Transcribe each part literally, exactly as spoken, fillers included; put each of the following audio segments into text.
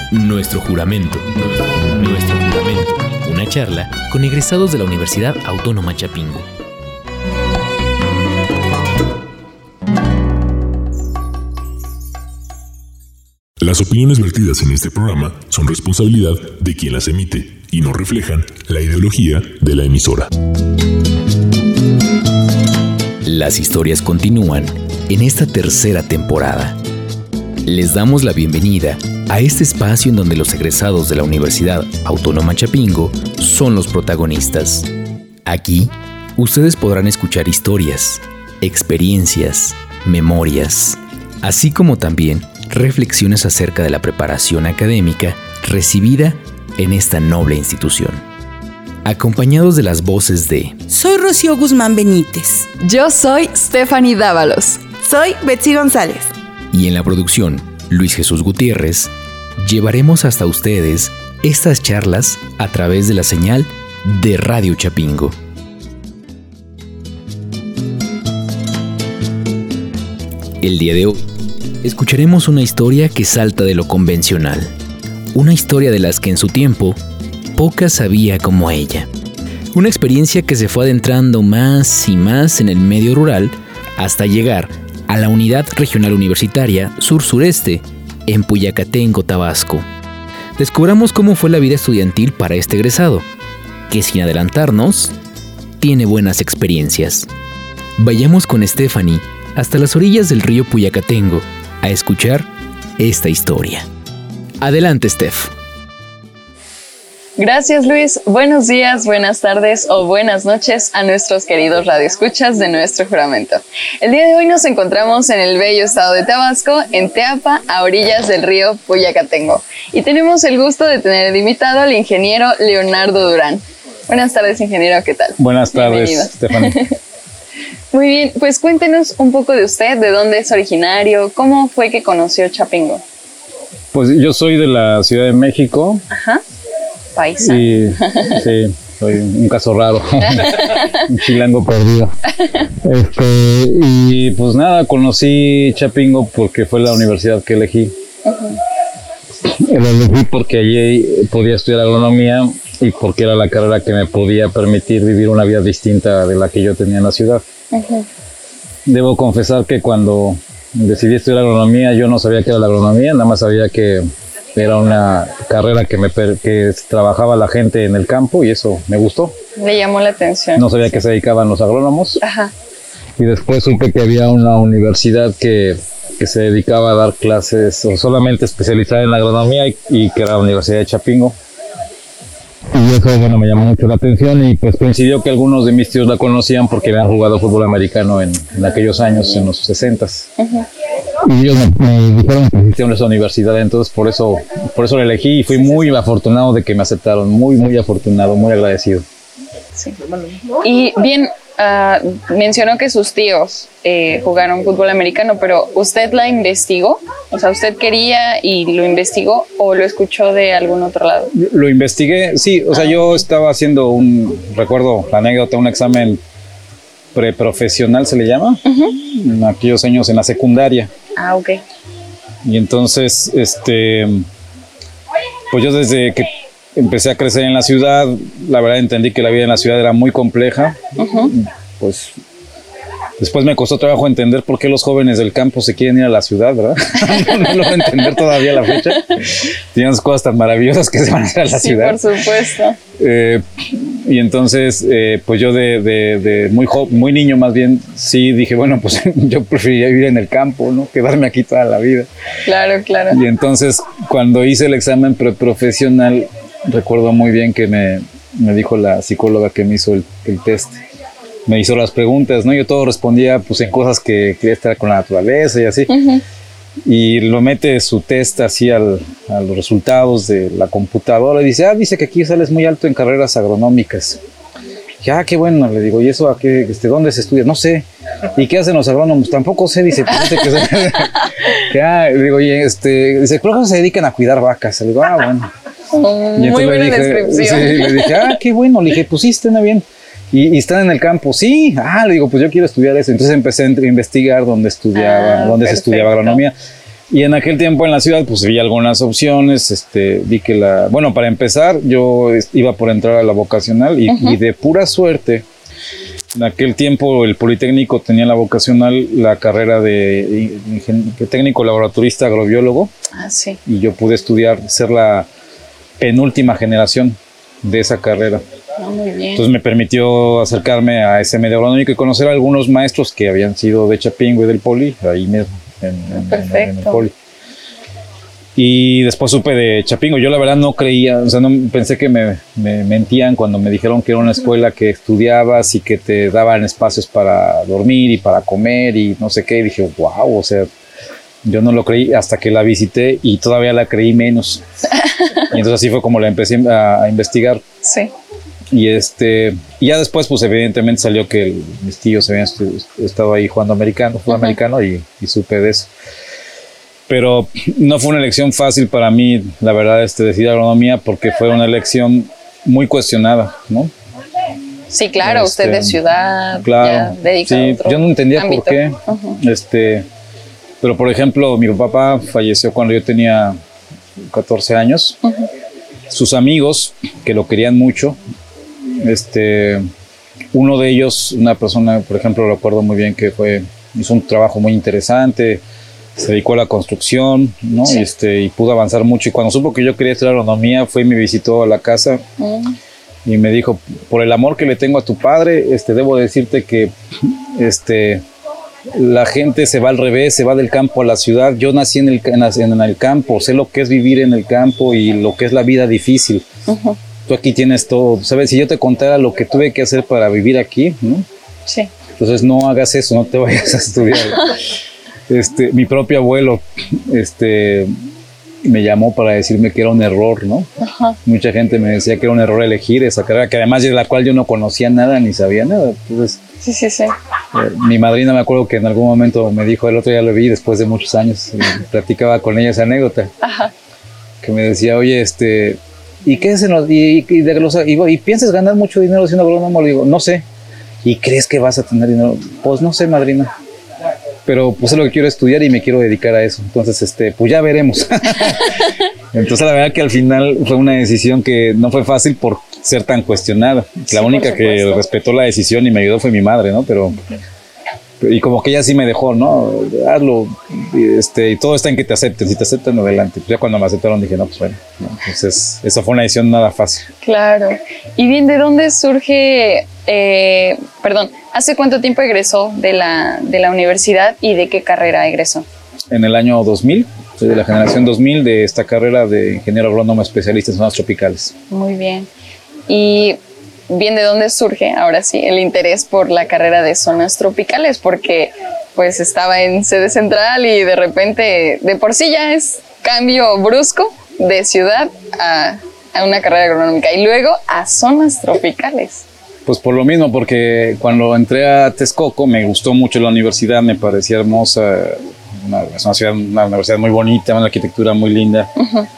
Nuestro juramento. Nuestro juramento. Una charla con egresados de la Universidad Autónoma Chapingo. Las opiniones vertidas en este programa son responsabilidad de quien las emite y no reflejan la ideología de la emisora. Las historias continúan en esta tercera temporada. Les damos la bienvenida a este espacio en donde los egresados de la Universidad Autónoma Chapingo son los protagonistas. Aquí, ustedes podrán escuchar historias, experiencias, memorias, así como también reflexiones acerca de la preparación académica recibida en esta noble institución. Acompañados de las voces de... Soy Rocío Guzmán Benítez. Yo soy Stephanie Dávalos. Soy Betsy González. Y en la producción, Luis Jesús Gutiérrez, llevaremos hasta ustedes estas charlas a través de la señal de Radio Chapingo. El día de hoy, escucharemos una historia que salta de lo convencional. Una historia de las que en su tiempo, pocas sabía como ella. Una experiencia que se fue adentrando más y más en el medio rural hasta llegar a la Unidad Regional Universitaria Sur-Sureste, en Puyacatengo, Tabasco. Descubramos cómo fue la vida estudiantil para este egresado, que sin adelantarnos, tiene buenas experiencias. Vayamos con Stephanie hasta las orillas del río Puyacatengo a escuchar esta historia. Adelante, Steph. Gracias, Luis. Buenos días, buenas tardes o buenas noches a nuestros queridos radioescuchas de nuestro juramento. El día de hoy nos encontramos en el bello estado de Tabasco, en Teapa, a orillas del río Puyacatengo. Y tenemos el gusto de tener de invitado al ingeniero Leonardo Durán. Buenas tardes, ingeniero, ¿qué tal? Buenas tardes, Stephanie. Muy bien, pues cuéntenos un poco de usted, de dónde es originario, cómo fue que conoció Chapingo. Pues yo soy de la Ciudad de México. Ajá. Paisa. Y, sí, soy un caso raro, un chilango perdido. Este, y pues nada, conocí Chapingo porque fue la universidad que elegí. Uh-huh. La elegí porque allí podía estudiar agronomía y porque era la carrera que me podía permitir vivir una vida distinta de la que yo tenía en la ciudad. Uh-huh. Debo confesar que cuando decidí estudiar agronomía, yo no sabía qué era la agronomía, nada más sabía que era una carrera que me que trabajaba la gente en el campo y eso me gustó. Le llamó la atención. No sabía que se dedicaban los agrónomos. Ajá. Y después supe que había una universidad que, que se dedicaba a dar clases o solamente especializada en la agronomía y, y que era la Universidad de Chapingo. Y eso, bueno, me llamó mucho la atención y pues coincidió que algunos de mis tíos la conocían porque habían jugado fútbol americano en, en aquellos años, en los sesentas. Uh-huh. Y ellos me, me dijeron que existía esa universidad, entonces por eso, por eso la elegí y fui muy afortunado de que me aceptaron, muy, muy afortunado, muy agradecido. Sí. Y bien, uh, mencionó que sus tíos eh, jugaron fútbol americano, pero ¿usted la investigó? O sea, ¿usted quería y lo investigó o lo escuchó de algún otro lado? Lo investigué, sí, o sea, ah. yo estaba haciendo un, recuerdo la anécdota, un examen preprofesional se le llama, uh-huh. en aquellos años en la secundaria. Ah, ok. Y entonces, este, pues yo desde que empecé a crecer en la ciudad, la verdad entendí que la vida en la ciudad era muy compleja. Uh-huh. Pues después me costó trabajo entender por qué los jóvenes del campo se quieren ir a la ciudad, ¿verdad? no, no lo voy a entender todavía a la fecha. Tienen cosas tan maravillosas que se van a ir a la sí, ciudad. Por supuesto. Eh, y entonces, eh, pues yo de, de, de muy, jo- muy niño más bien, sí dije, bueno, pues yo preferiría vivir en el campo, ¿no? Quedarme aquí toda la vida. Claro, claro. Y entonces, cuando hice el examen preprofesional, recuerdo muy bien que me, me dijo la psicóloga que me hizo el, el test. Me hizo las preguntas, ¿no? Yo todo respondía pues en cosas que quería estar con la naturaleza y así. Uh-huh. Y lo mete su test así al, a los resultados de la computadora y dice, ah, dice que aquí sales muy alto en carreras agronómicas. Y, ah, qué bueno, le digo, ¿y eso a qué, este, dónde se estudia? No sé. ¿Y qué hacen los agrónomos? Tampoco sé, dice, pues, dice que, se, que ah, le digo, y este, dice, creo que se dedican a cuidar vacas. Le digo, ah, bueno. Mm, y muy buena le dije, descripción. Sí, le dije, ah, qué bueno, le dije, pues sí, está bien. Y, y están en el campo, sí, ah, le digo, pues yo quiero estudiar eso. Entonces empecé a investigar dónde estudiaba, ah, dónde perfecto. se estudiaba agronomía. Y en aquel tiempo en la ciudad, pues vi algunas opciones, este, vi que la... Bueno, para empezar, yo iba por entrar a la vocacional y, uh-huh. y de pura suerte, en aquel tiempo el Politécnico tenía en la vocacional la carrera de ingen- técnico laboratorista agrobiólogo. Ah, sí. Y yo pude estudiar, ser la penúltima generación de esa carrera. Ah, muy bien. Entonces me permitió acercarme a ese medio agronómico y conocer a algunos maestros que habían sido de Chapingo y del Poli, ahí mismo. En, en, Perfecto. En, en el Poli. Y después supe de Chapingo. Yo la verdad no creía, o sea, no pensé que me, me mentían cuando me dijeron que era una escuela que estudiabas y que te daban espacios para dormir y para comer y no sé qué. Y dije, wow, o sea, yo no lo creí hasta que la visité y todavía la creí menos. Y entonces así fue como la empecé a, a investigar. Sí. Y este, y ya después, pues evidentemente salió que el, mis tíos habían estu- estado ahí jugando americano, fútbol uh-huh. americano y, y supe de eso. Pero no fue una elección fácil para mí, la verdad, este, decidir agronomía porque fue una elección muy cuestionada, ¿no? Sí, claro, este, usted de ciudad, claro, ya dedicado sí, a otro yo no entendía ámbito. por qué. Uh-huh. Este, pero por ejemplo, mi papá falleció cuando yo tenía catorce años. Uh-huh. Sus amigos, que lo querían mucho, este, uno de ellos, una persona, por ejemplo, recuerdo muy bien que fue, hizo un trabajo muy interesante, se dedicó a la construcción, ¿no? Sí. Este, y pudo avanzar mucho. Y cuando supo que yo quería estudiar agronomía, fue y me visitó a la casa mm. y me dijo, por el amor que le tengo a tu padre, este, debo decirte que este, la gente se va al revés, se va del campo a la ciudad. Yo nací en el, en, en el campo, sé lo que es vivir en el campo y lo que es la vida difícil. Uh-huh. Tú aquí tienes todo, ¿sabes? Si yo te contara lo que tuve que hacer para vivir aquí, ¿no? Sí. Entonces no hagas eso, no te vayas a estudiar. Este, mi propio abuelo este, me llamó para decirme que era un error, ¿no? Ajá. Mucha gente me decía que era un error elegir esa carrera, que además de la cual yo no conocía nada ni sabía nada. Entonces, sí, sí, sí. Eh, mi madrina me acuerdo que en algún momento me dijo, el otro día lo vi después de muchos años, y platicaba con ella esa anécdota. Ajá. Que me decía, oye, este, ¿y qué es en los, y, y, de los, y, y piensas ganar mucho dinero siendo agrónomo? Le digo, no sé. ¿Y crees que vas a tener dinero? Pues no sé, madrina. Pero pues es lo que quiero estudiar y me quiero dedicar a eso. Entonces, este, pues ya veremos. Entonces, la verdad que al final fue una decisión que no fue fácil por ser tan cuestionada. Sí, la única que respetó la decisión y me ayudó fue mi madre, ¿no? Pero, y como que ella sí me dejó, ¿no? Hazlo, este, y todo está en que te acepten. Si te aceptan, adelante. Pues ya cuando me aceptaron dije, no, pues bueno. ¿no? Entonces, esa fue una decisión nada fácil. Claro. Y bien, ¿de dónde surge, eh, perdón, hace cuánto tiempo egresó de la, de la universidad y de qué carrera egresó? En el año dos mil, soy de la generación dos mil de esta carrera de ingeniero agrónomo especialista en zonas tropicales. Muy bien. Y bien, ¿de dónde surge ahora sí el interés por la carrera de zonas tropicales? Porque pues estaba en sede central y de repente, de por sí ya es cambio brusco de ciudad a, a una carrera agronómica y luego a zonas tropicales. Pues por lo mismo, porque cuando entré a Texcoco me gustó mucho la universidad, me parecía hermosa, una, es una ciudad, una universidad muy bonita, una arquitectura muy linda. Uh-huh.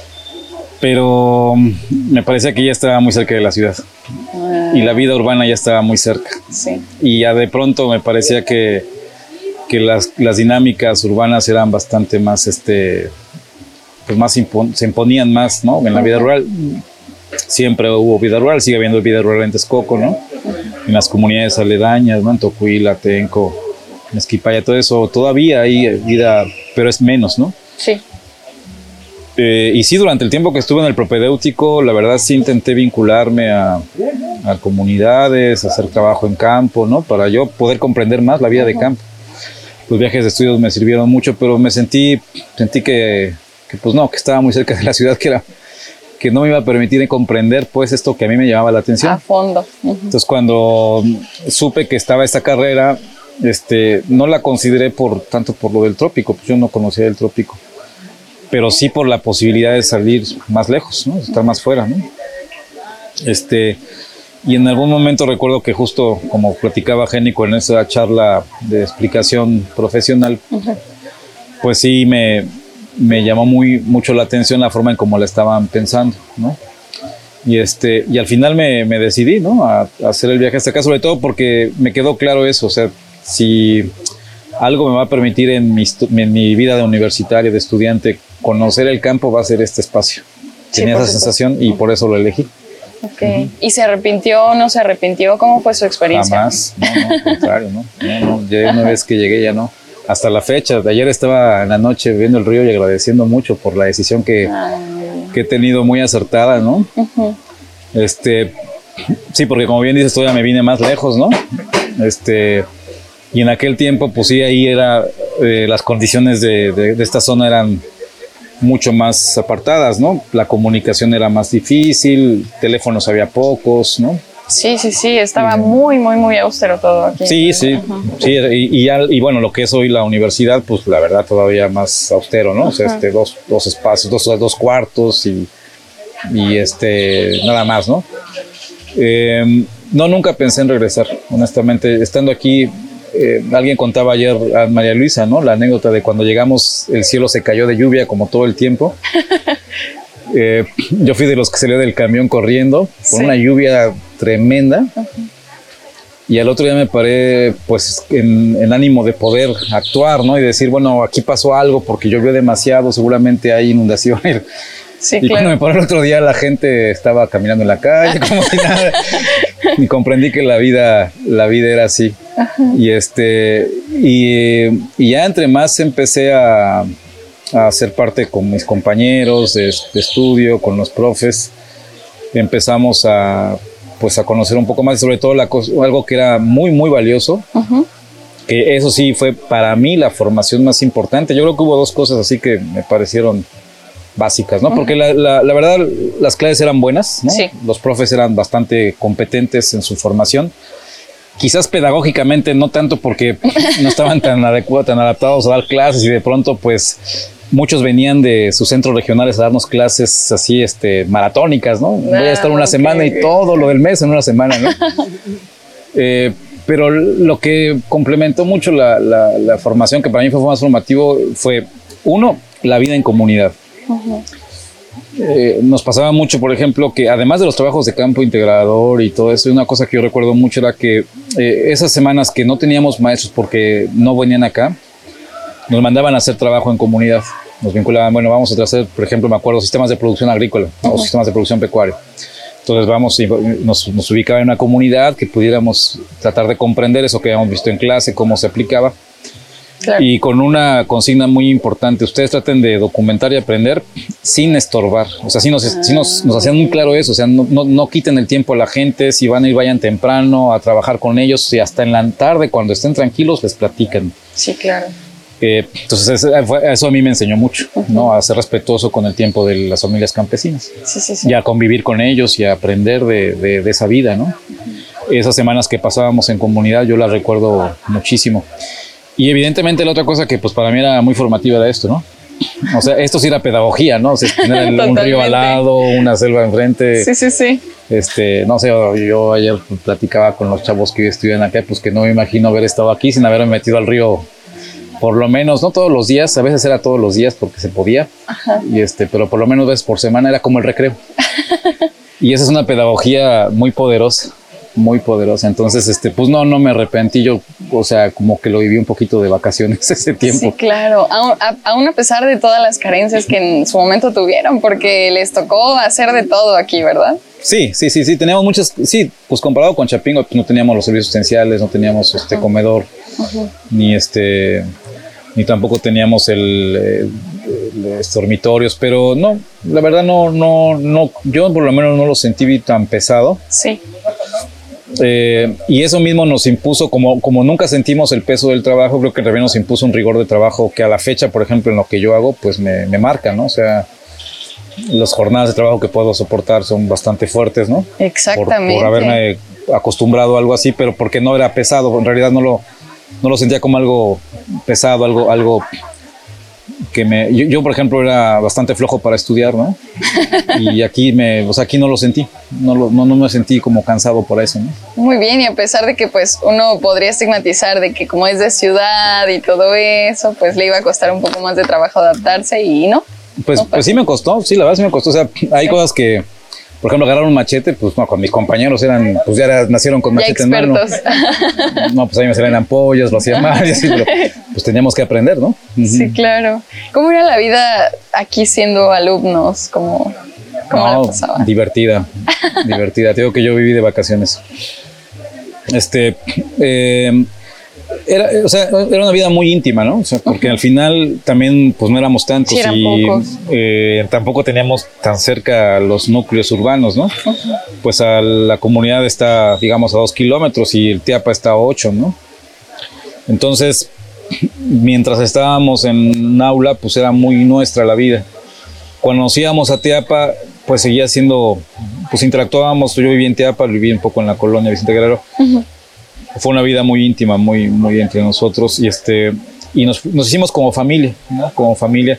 Pero me parecía que ya estaba muy cerca de la ciudad uh, y la vida urbana ya estaba muy cerca. Sí. Y ya de pronto me parecía que, que las, las dinámicas urbanas eran bastante más, este, pues más impon, se imponían más, ¿no? En la vida rural. Siempre hubo vida rural, sigue habiendo vida rural en Texcoco, ¿no? En las comunidades aledañas, ¿no? En Tocuila, Tenco, en Esquipaya, todo eso, todavía hay vida, pero es menos, ¿no? Sí. Eh, y sí, durante el tiempo que estuve en el propedéutico, la verdad sí intenté vincularme a, a comunidades, a hacer trabajo en campo, ¿no? Para yo poder comprender más la vida uh-huh. de campo. Los viajes de estudios me sirvieron mucho, pero me sentí, sentí que, que, pues no, que estaba muy cerca de la ciudad, que era, que no me iba a permitir comprender, pues, esto que a mí me llamaba la atención. A fondo. Uh-huh. Entonces, cuando supe que estaba esta carrera, este, no la consideré por tanto por lo del trópico, pues yo no conocía el trópico. Pero sí por la posibilidad de salir más lejos, ¿no? De estar más fuera, ¿no? Este, y en algún momento recuerdo que justo como platicaba Génico en esa charla de explicación profesional, uh-huh. pues sí me, me llamó muy, mucho la atención la forma en cómo la estaban pensando, ¿no? Y, este, y al final me, me decidí, ¿no? A, a hacer el viaje hasta acá, sobre todo porque me quedó claro eso, o sea, si algo me va a permitir en mi, en mi vida de universitario, de estudiante, conocer el campo, va a ser este espacio. Sí, Tenía esa supuesto. sensación y por eso lo elegí. Okay. Uh-huh. ¿Y se arrepintió o no se arrepintió? ¿Cómo fue su experiencia? Jamás, no, no, al contrario, no, no, no, ya una vez que llegué ya no. Hasta la fecha, de ayer estaba en la noche viendo el río y agradeciendo mucho por la decisión que, que he tenido muy acertada, ¿no? Uh-huh. Este, sí, porque como bien dices, todavía me vine más lejos, ¿no? Este, y en aquel tiempo, pues sí, ahí era, eh, las condiciones de, de, de esta zona eran mucho más apartadas, ¿no? La comunicación era más difícil, teléfonos había pocos, ¿no? Sí, sí, sí, estaba muy, muy, muy austero todo aquí. Sí, sí, uh-huh. sí y, y, ya, y bueno, lo que es hoy la universidad, pues la verdad todavía más austero, ¿no? Uh-huh. O sea, este, dos, dos espacios, dos, dos cuartos y, y este, nada más, ¿no? Eh, no, nunca pensé en regresar, honestamente. Estando aquí, eh, alguien contaba ayer a María Luisa, ¿no? La anécdota de cuando llegamos, el cielo se cayó de lluvia como todo el tiempo. Eh, yo fui de los que salió del camión corriendo con sí. una lluvia tremenda. Uh-huh. Y al otro día me paré pues en, en ánimo de poder actuar, ¿no? Y decir, bueno, aquí pasó algo porque llovió demasiado, seguramente hay inundaciones. Sí, y claro. Cuando me paré el otro día la gente estaba caminando en la calle como si nada. Y comprendí que la vida, la vida era así. Uh-huh. Y, este, y, y ya entre más empecé a... a ser parte con mis compañeros de, de estudio, con los profes, empezamos a, pues, a conocer un poco más, y sobre todo la cosa, algo que era muy, muy valioso, uh-huh. que eso sí fue para mí la formación más importante. Yo creo que hubo dos cosas así que me parecieron básicas, ¿no? Uh-huh. Porque la, la, la verdad, las clases eran buenas, ¿no? Sí. Los profes eran bastante competentes en su formación. Quizás pedagógicamente no tanto porque no estaban tan adecuados, tan adaptados a dar clases y de pronto pues muchos venían de sus centros regionales a darnos clases así este, maratónicas, ¿no? Voy a estar una okay, semana y todo lo del mes en una semana, ¿no? eh, pero lo que complementó mucho la, la, la formación, que para mí fue más formativo, fue uno, la vida en comunidad. Uh-huh. Eh, nos pasaba mucho, por ejemplo, que además de los trabajos de campo integrador y todo eso, una cosa que yo recuerdo mucho era que eh, esas semanas que no teníamos maestros porque no venían acá, nos mandaban a hacer trabajo en comunidad. Nos vinculaban, bueno, vamos a hacer, por ejemplo, me acuerdo, sistemas de producción agrícola, uh-huh. o sistemas de producción pecuaria. Entonces vamos y nos, nos ubicaban en una comunidad que pudiéramos tratar de comprender eso que habíamos visto en clase, cómo se aplicaba. Claro. Y con una consigna muy importante: ustedes traten de documentar y aprender sin estorbar. O sea, sí nos, ah, sí nos, nos hacían muy claro eso. O sea, no, no, no quiten el tiempo a la gente. Si van a ir, vayan temprano a trabajar con ellos. Y hasta en la tarde, cuando estén tranquilos, les platican. Sí, claro. Eh, entonces, eso, eso a mí me enseñó mucho, uh-huh. ¿no? A ser respetuoso con el tiempo de las familias campesinas. Sí, sí, sí. Y a convivir con ellos y a aprender de, de, de esa vida, ¿no? Uh-huh. Esas semanas que pasábamos en comunidad, yo las recuerdo muchísimo. Y evidentemente la otra cosa que pues para mí era muy formativa era esto, ¿no? O sea, esto sí era pedagogía, ¿no? O sea, tener el, un río al lado, una selva enfrente. Sí, sí, sí. Este, no sé, yo ayer platicaba con los chavos que estudian acá, pues que no me imagino haber estado aquí sin haberme metido al río, por lo menos, no todos los días, a veces era todos los días porque se podía. Ajá. Y este, pero por lo menos veces por semana era como el recreo. Y esa es una pedagogía muy poderosa. Muy poderosa, entonces, este, pues no, no me arrepentí, yo, o sea, como que lo viví un poquito de vacaciones ese tiempo. Sí, claro, aún a, aún a pesar de todas las carencias que en su momento tuvieron, porque les tocó hacer de todo aquí, ¿verdad? Sí, sí, sí, sí, teníamos muchas, sí, pues comparado con Chapingo, pues no teníamos los servicios esenciales, no teníamos este uh-huh. comedor, uh-huh. ni este, ni tampoco teníamos el, el, el este, dormitorios, pero no, la verdad no, no, no, yo por lo menos no lo sentí tan pesado. Sí. Eh, y eso mismo nos impuso, como, como nunca sentimos el peso del trabajo, creo que también nos impuso un rigor de trabajo que a la fecha, por ejemplo, en lo que yo hago, pues me, me marca, ¿no? O sea, las jornadas de trabajo que puedo soportar son bastante fuertes, ¿no? Exactamente. Por, por haberme acostumbrado a algo así, pero porque no era pesado, en realidad no lo, no lo sentía como algo pesado, algo, algo que me... Yo, yo, por ejemplo, era bastante flojo para estudiar, ¿no? Y aquí, me, o sea, aquí no lo sentí, no, lo, no, no me sentí como cansado por eso, ¿no? Muy bien, y a pesar de que pues uno podría estigmatizar de que como es de ciudad y todo eso, pues le iba a costar un poco más de trabajo adaptarse y no. Pues, no pues sí me costó, sí, la verdad sí me costó, o sea, hay sí. cosas que... por ejemplo, agarrar un machete, pues no, con mis compañeros eran, pues ya era, nacieron con machete en mano. No, pues a mí me salían ampollas, lo hacía mal y así, pero pues teníamos que aprender, ¿no? Sí, claro. ¿Cómo era la vida aquí siendo alumnos? ¿Cómo, cómo no, la pasaba? Divertida, divertida. Te digo que yo viví de vacaciones. Este, eh, era, o sea, era una vida muy íntima, ¿no? O sea, porque uh-huh. al final también, pues no éramos tantos sí, eran y eh, tampoco teníamos tan cerca los núcleos urbanos, ¿no? Uh-huh. Pues a la comunidad está, digamos, a dos kilómetros y el Teapa está a ocho, ¿no? Entonces, mientras estábamos en un aula, pues era muy nuestra la vida. Cuando nos íbamos a Teapa, pues seguía siendo, pues interactuábamos, yo viví en Teapa, viví un poco en la colonia Vicente Guerrero. Uh-huh. Fue una vida muy íntima, muy, muy entre nosotros y, este, y nos, nos hicimos como familia, ¿no? Como familia.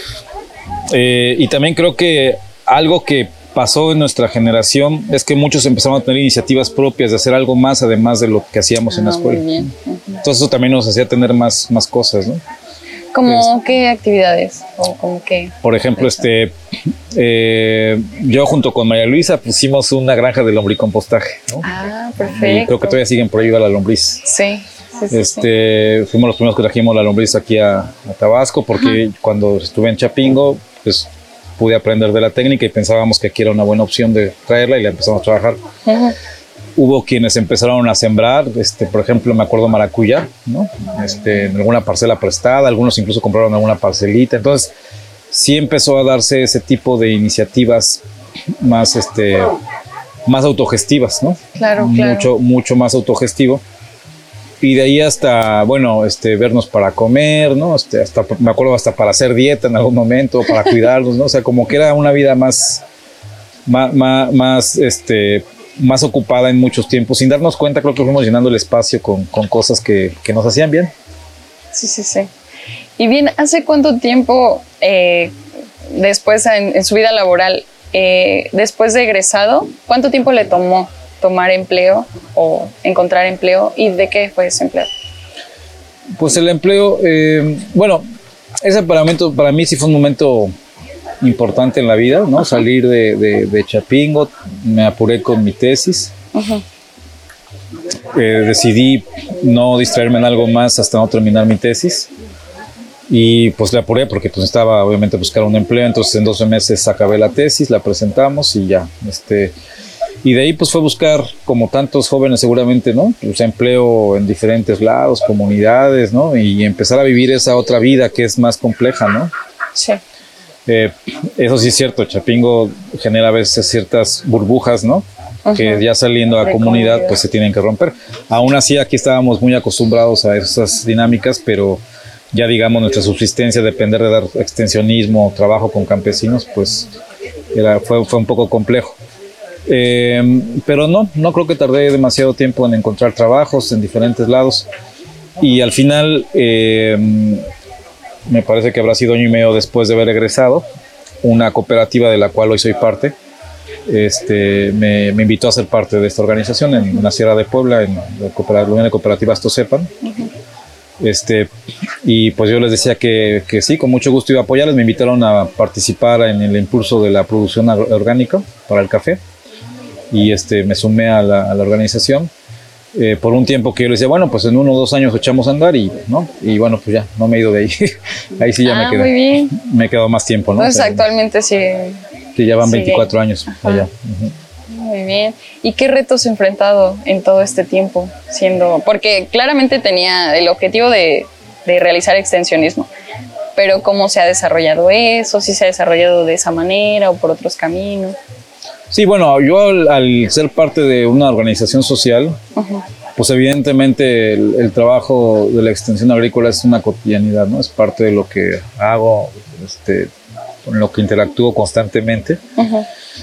Eh, y también creo que algo que pasó en nuestra generación es que muchos empezaron a tener iniciativas propias de hacer algo más además de lo que hacíamos ah, en la escuela. Muy bien. Uh-huh. Entonces eso también nos hacía tener más, más cosas, ¿no? ¿Cómo qué actividades? ¿O como qué? Por ejemplo, este, eh, yo junto con María Luisa pusimos una granja de lombricompostaje, ¿no? Ah, perfecto. Y creo que todavía siguen por ahí a la lombriz. Sí, sí, sí, este, sí. Fuimos los primeros que trajimos la lombriz aquí a, a Tabasco porque Ajá. cuando estuve en Chapingo, pues pude aprender de la técnica y pensábamos que aquí era una buena opción de traerla y la empezamos a trabajar. Ajá. Hubo quienes empezaron a sembrar, este, por ejemplo, me acuerdo maracuyá, ¿no? Este, en alguna parcela prestada, algunos incluso compraron alguna parcelita. Entonces, sí empezó a darse ese tipo de iniciativas más, este, más autogestivas, ¿no? Claro, claro. Mucho, mucho más autogestivo. Y de ahí hasta, bueno, este, vernos para comer, ¿no? Este, hasta, me acuerdo hasta para hacer dieta en algún momento, para cuidarnos, ¿no? O sea, como que era una vida más, más, más, más este... más ocupada en muchos tiempos. Sin darnos cuenta, creo que fuimos llenando el espacio con, con cosas que, que nos hacían bien. Sí, sí, sí. Y bien, ¿hace cuánto tiempo, eh, después en, en su vida laboral, eh, después de egresado, cuánto tiempo le tomó tomar empleo o encontrar empleo y de qué fue ese empleo? Pues el empleo, eh, bueno, ese para mí, para mí sí fue un momento importante en la vida, ¿no? Salir de, de, de Chapingo, me apuré con mi tesis. Uh-huh. eh, decidí no distraerme en algo más hasta no terminar mi tesis y pues le apuré porque pues estaba obviamente buscar un empleo, entonces en doce meses acabé la tesis, la presentamos y ya, este, y de ahí pues fue buscar, como tantos jóvenes seguramente, ¿no? Pues empleo en diferentes lados, comunidades, ¿no? Y empezar a vivir esa otra vida que es más compleja, ¿no? Sí. Eh, eso sí es cierto, Chapingo genera a veces ciertas burbujas, ¿no? Uh-huh. Que ya saliendo a la comunidad pues se tienen que romper. Aún así aquí estábamos muy acostumbrados a esas dinámicas, pero ya digamos nuestra subsistencia, depender de dar extensionismo, trabajo con campesinos, pues era, fue, fue un poco complejo. Eh, pero no, no creo que tardé demasiado tiempo en encontrar trabajos en diferentes lados y al final... Eh, me parece que habrá sido año y medio después de haber egresado, una cooperativa de la cual hoy soy parte, este, me, me invitó a ser parte de esta organización en, en la Sierra de Puebla, en la, cooperativa, la Unión de Cooperativas Tosepan. Uh-huh. Este, y pues yo les decía que, que sí, con mucho gusto iba a apoyarles. Me invitaron a participar en el impulso de la producción orgánica para el café y este, me sumé a la, a la organización. Eh, por un tiempo que yo les decía, bueno, pues en uno o dos años echamos a andar y, ¿no? Y bueno, pues ya, no me he ido de ahí. Ahí sí ya ah, me quedé. Muy bien. Me he quedado más tiempo, ¿no? Entonces, o sea, actualmente sí. Que ya van sigue. veinticuatro años Ajá. allá. Uh-huh. Muy bien. ¿Y qué retos ha enfrentado en todo este tiempo? Siendo, porque claramente tenía el objetivo de, de realizar extensionismo, pero ¿cómo se ha desarrollado eso? ¿Si se ha desarrollado de esa manera o por otros caminos? Sí, bueno, yo al, al ser parte de una organización social, uh-huh. pues evidentemente el, el trabajo de la extensión agrícola es una cotidianidad, ¿no? Es parte de lo que hago, este, con lo que interactúo constantemente. Uh-huh.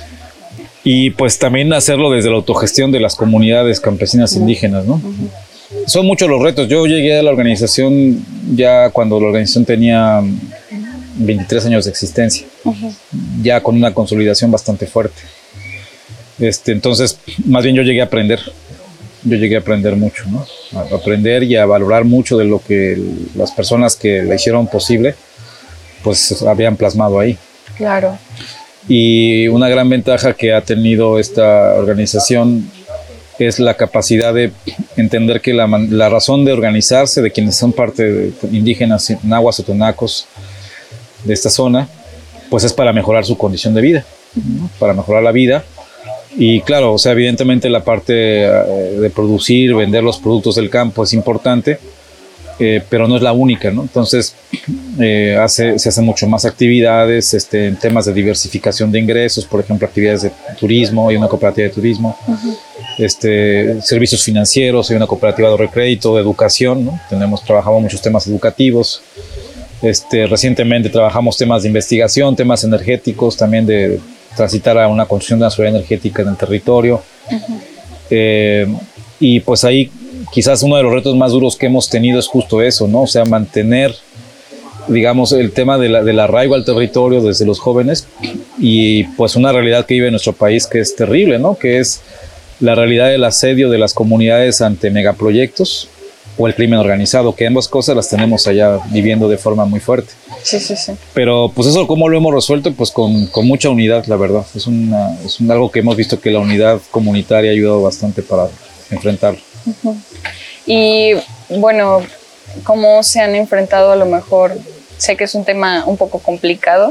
Y pues también hacerlo desde la autogestión de las comunidades campesinas uh-huh. indígenas, ¿no? Uh-huh. Son muchos los retos. Yo llegué a la organización ya cuando la organización tenía veintitrés años de existencia, uh-huh. ya con una consolidación bastante fuerte. Este, entonces, más bien yo llegué a aprender, yo llegué a aprender mucho, ¿no? A aprender y a valorar mucho de lo que el, las personas que la hicieron posible, pues habían plasmado ahí. Claro. Y una gran ventaja que ha tenido esta organización es la capacidad de entender que la, la razón de organizarse de quienes son parte de indígenas, nahuas o tonacos de esta zona, pues es para mejorar su condición de vida, ¿no? Para mejorar la vida. Y claro, o sea, evidentemente la parte eh, de producir, vender los productos del campo es importante, eh, pero no es la única, ¿no? Entonces eh, hace, se hacen mucho más actividades este, en temas de diversificación de ingresos, por ejemplo, actividades de turismo, hay una cooperativa de turismo, uh-huh. este, servicios financieros, hay una cooperativa de ahorro y crédito, de educación, ¿no? Tenemos, trabajamos muchos temas educativos. Este, recientemente trabajamos temas de investigación, temas energéticos, también de transitar a una construcción de una seguridad energética en el territorio. Uh-huh. eh, y pues ahí quizás uno de los retos más duros que hemos tenido es justo eso, ¿no? O sea, mantener, digamos, el tema de la, del arraigo al territorio desde los jóvenes y pues una realidad que vive en nuestro país que es terrible, ¿no? Que es la realidad del asedio de las comunidades ante megaproyectos o el crimen organizado, que ambas cosas las tenemos allá viviendo de forma muy fuerte. Sí, sí, sí. Pero pues eso, ¿cómo lo hemos resuelto? Pues con, con mucha unidad, la verdad. Es, una, es un, algo que hemos visto que la unidad comunitaria ha ayudado bastante para enfrentarlo. Uh-huh. Y bueno, ¿cómo se han enfrentado a lo mejor? Sé que es un tema un poco complicado,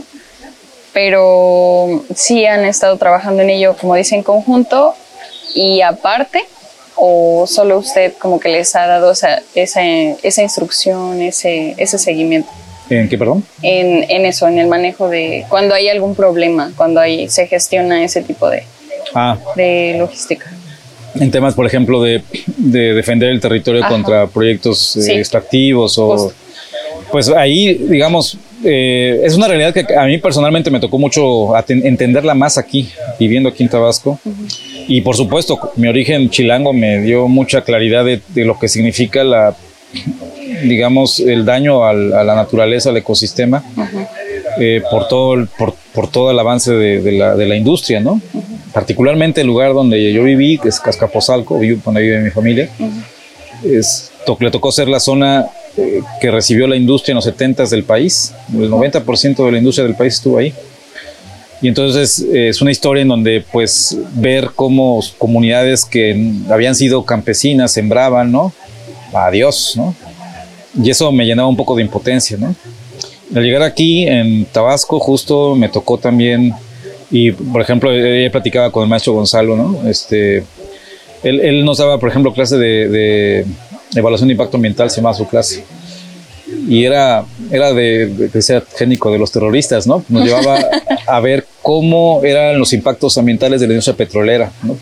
pero sí han estado trabajando en ello, como dice, en conjunto y aparte, o solo usted como que les ha dado esa, esa, esa instrucción, ese, ese seguimiento. ¿En qué, perdón? En, en eso, en el manejo de cuando hay algún problema, cuando hay, se gestiona ese tipo de, ah. de logística. En temas, por ejemplo, de, de defender el territorio Ajá. contra proyectos eh, sí. extractivos o... Justo. Pues ahí, digamos, eh, es una realidad que a mí personalmente me tocó mucho entenderla más aquí, viviendo aquí en Tabasco. Uh-huh. Y por supuesto, mi origen chilango me dio mucha claridad de, de lo que significa la, digamos, el daño al, a la naturaleza, al ecosistema, uh-huh. eh, por, todo el, por, por todo el avance de, de, la, de la industria, ¿no? Uh-huh. Particularmente el lugar donde yo viví, que es Azcapotzalco, donde vive mi familia, uh-huh. es, to, le tocó ser la zona eh, que recibió la industria en los setentas del país. El noventa por ciento de la industria del país estuvo ahí. Y entonces eh, es una historia en donde pues ver cómo comunidades que habían sido campesinas sembraban, ¿no? Adiós, ¿no? Y eso me llenaba un poco de impotencia, ¿no? Al llegar aquí en Tabasco justo me tocó también, y por ejemplo ella platicaba con el maestro Gonzalo, ¿no? Este, él, él nos daba por ejemplo clase de, de evaluación de impacto ambiental, se llamaba su clase. Y era, era de, de, de ser técnico de los terroristas, ¿no? Nos llevaba a ver cómo eran los impactos ambientales de la industria petrolera, ¿no?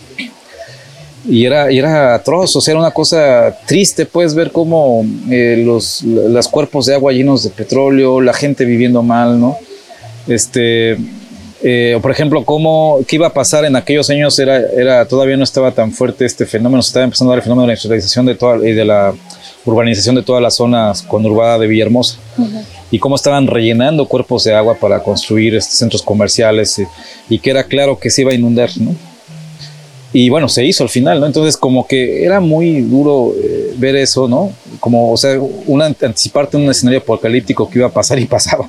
Y era, y era atroz, o sea, era una cosa triste, puedes ver cómo eh, los, los cuerpos de agua llenos de petróleo, la gente viviendo mal, ¿no? Este, eh, por ejemplo, cómo, qué iba a pasar en aquellos años, era, era, todavía no estaba tan fuerte este fenómeno, se estaba empezando a dar el fenómeno de la industrialización de toda, y de la urbanización de toda la zona conurbada de Villahermosa. Uh-huh. Y cómo estaban rellenando cuerpos de agua para construir este, centros comerciales y, y que era claro que se iba a inundar, ¿no? Y bueno, se hizo al final, ¿no? Entonces como que era muy duro eh, ver eso, ¿no? Como, o sea, una, anticiparte en un escenario apocalíptico que iba a pasar y pasaba.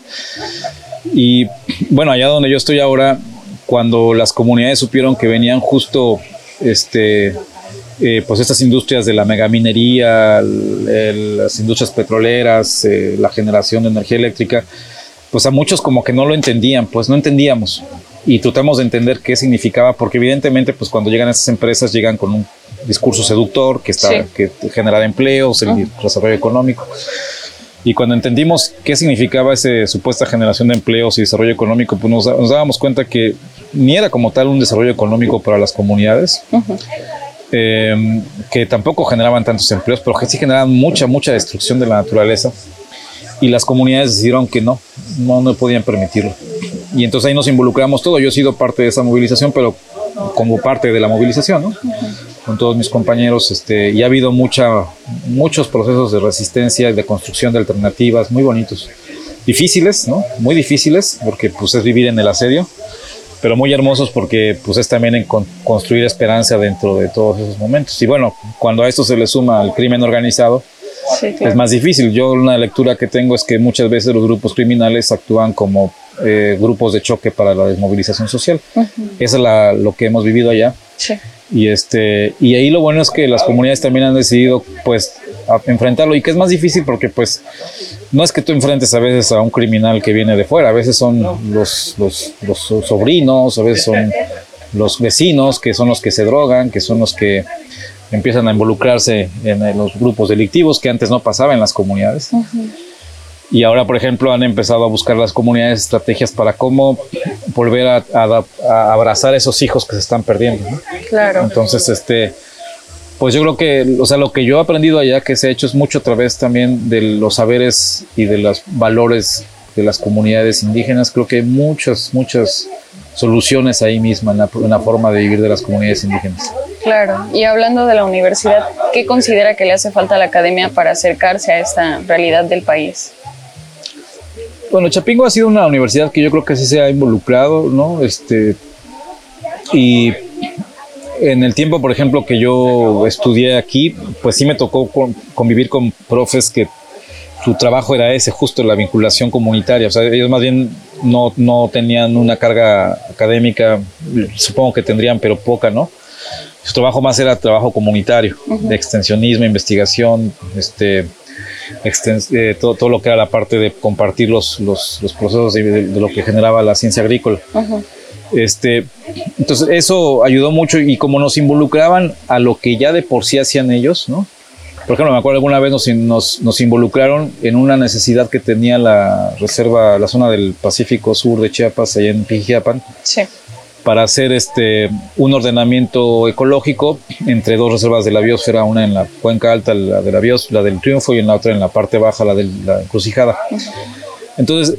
Y bueno, allá donde yo estoy ahora, cuando las comunidades supieron que venían justo este, eh, pues estas industrias de la megaminería, el, el, las industrias petroleras, eh, la generación de energía eléctrica, pues a muchos como que no lo entendían, pues no entendíamos. Y tratamos de entender qué significaba, porque evidentemente pues cuando llegan a esas empresas llegan con un discurso seductor que, está, sí. que genera empleos, el uh-huh. desarrollo económico. Y cuando entendimos qué significaba esa supuesta generación de empleos y desarrollo económico, pues nos, nos dábamos cuenta que ni era como tal un desarrollo económico para las comunidades, uh-huh. eh, que tampoco generaban tantos empleos, pero que sí generaban mucha, mucha destrucción de la naturaleza. Y las comunidades decidieron que no, no, no podían permitirlo. Y entonces ahí nos involucramos todos. Yo he sido parte de esa movilización, pero como parte de la movilización, ¿no? Uh-huh. Con todos mis compañeros, este, y ha habido mucha, muchos procesos de resistencia y de construcción de alternativas muy bonitos. Difíciles, ¿no? Muy difíciles, porque pues es vivir en el asedio, pero muy hermosos porque pues es también en con, construir esperanza dentro de todos esos momentos. Y bueno, cuando a esto se le suma el crimen organizado, sí, claro. es más difícil. Yo una lectura que tengo es que muchas veces los grupos criminales actúan como eh, grupos de choque para la desmovilización social. Uh-huh. Eso es la, lo que hemos vivido allá. Sí. Y, este, y ahí lo bueno es que las comunidades también han decidido pues a enfrentarlo, y que es más difícil porque pues no es que tú enfrentes a veces a un criminal que viene de fuera, a veces son los, los, los sobrinos, a veces son los vecinos que son los que se drogan, que son los que empiezan a involucrarse en los grupos delictivos, que antes no pasaba en las comunidades. Uh-huh. Y ahora, por ejemplo, han empezado a buscar las comunidades estrategias para cómo volver a, a, a abrazar a esos hijos que se están perdiendo, ¿no? Claro. Entonces, este, pues yo creo que, o sea, lo que yo he aprendido allá que se ha hecho es mucho a través también de los saberes y de los valores de las comunidades indígenas. Creo que hay muchas, muchas soluciones ahí misma en la, en la forma de vivir de las comunidades indígenas. Claro. Y hablando de la universidad, ¿qué considera que le hace falta a la academia para acercarse a esta realidad del país? Bueno, Chapingo ha sido una universidad que yo creo que sí se ha involucrado, ¿no? Este, y en el tiempo, por ejemplo, que yo estudié aquí, pues sí me tocó con, convivir con profes que su trabajo era ese, justo la vinculación comunitaria. O sea, ellos más bien no, no tenían una carga académica, supongo que tendrían, pero poca, ¿no? Su trabajo más era trabajo comunitario, uh-huh. de extensionismo, investigación, este... Extens eh, todo, todo lo que era la parte de compartir los, los, los procesos de, de, de lo que generaba la ciencia agrícola. Uh-huh. Este, entonces eso ayudó mucho, y como nos involucraban a lo que ya de por sí hacían ellos, ¿no? Por ejemplo, me acuerdo alguna vez nos, nos, nos involucraron en una necesidad que tenía la reserva, la zona del Pacífico Sur de Chiapas, allá en Pijijiapan. Sí. Para hacer este, un ordenamiento ecológico entre dos reservas de la biosfera, una en la cuenca alta, la de la bios, la del Triunfo, y en la otra en la parte baja, la de la Encrucijada. Uh-huh. Entonces,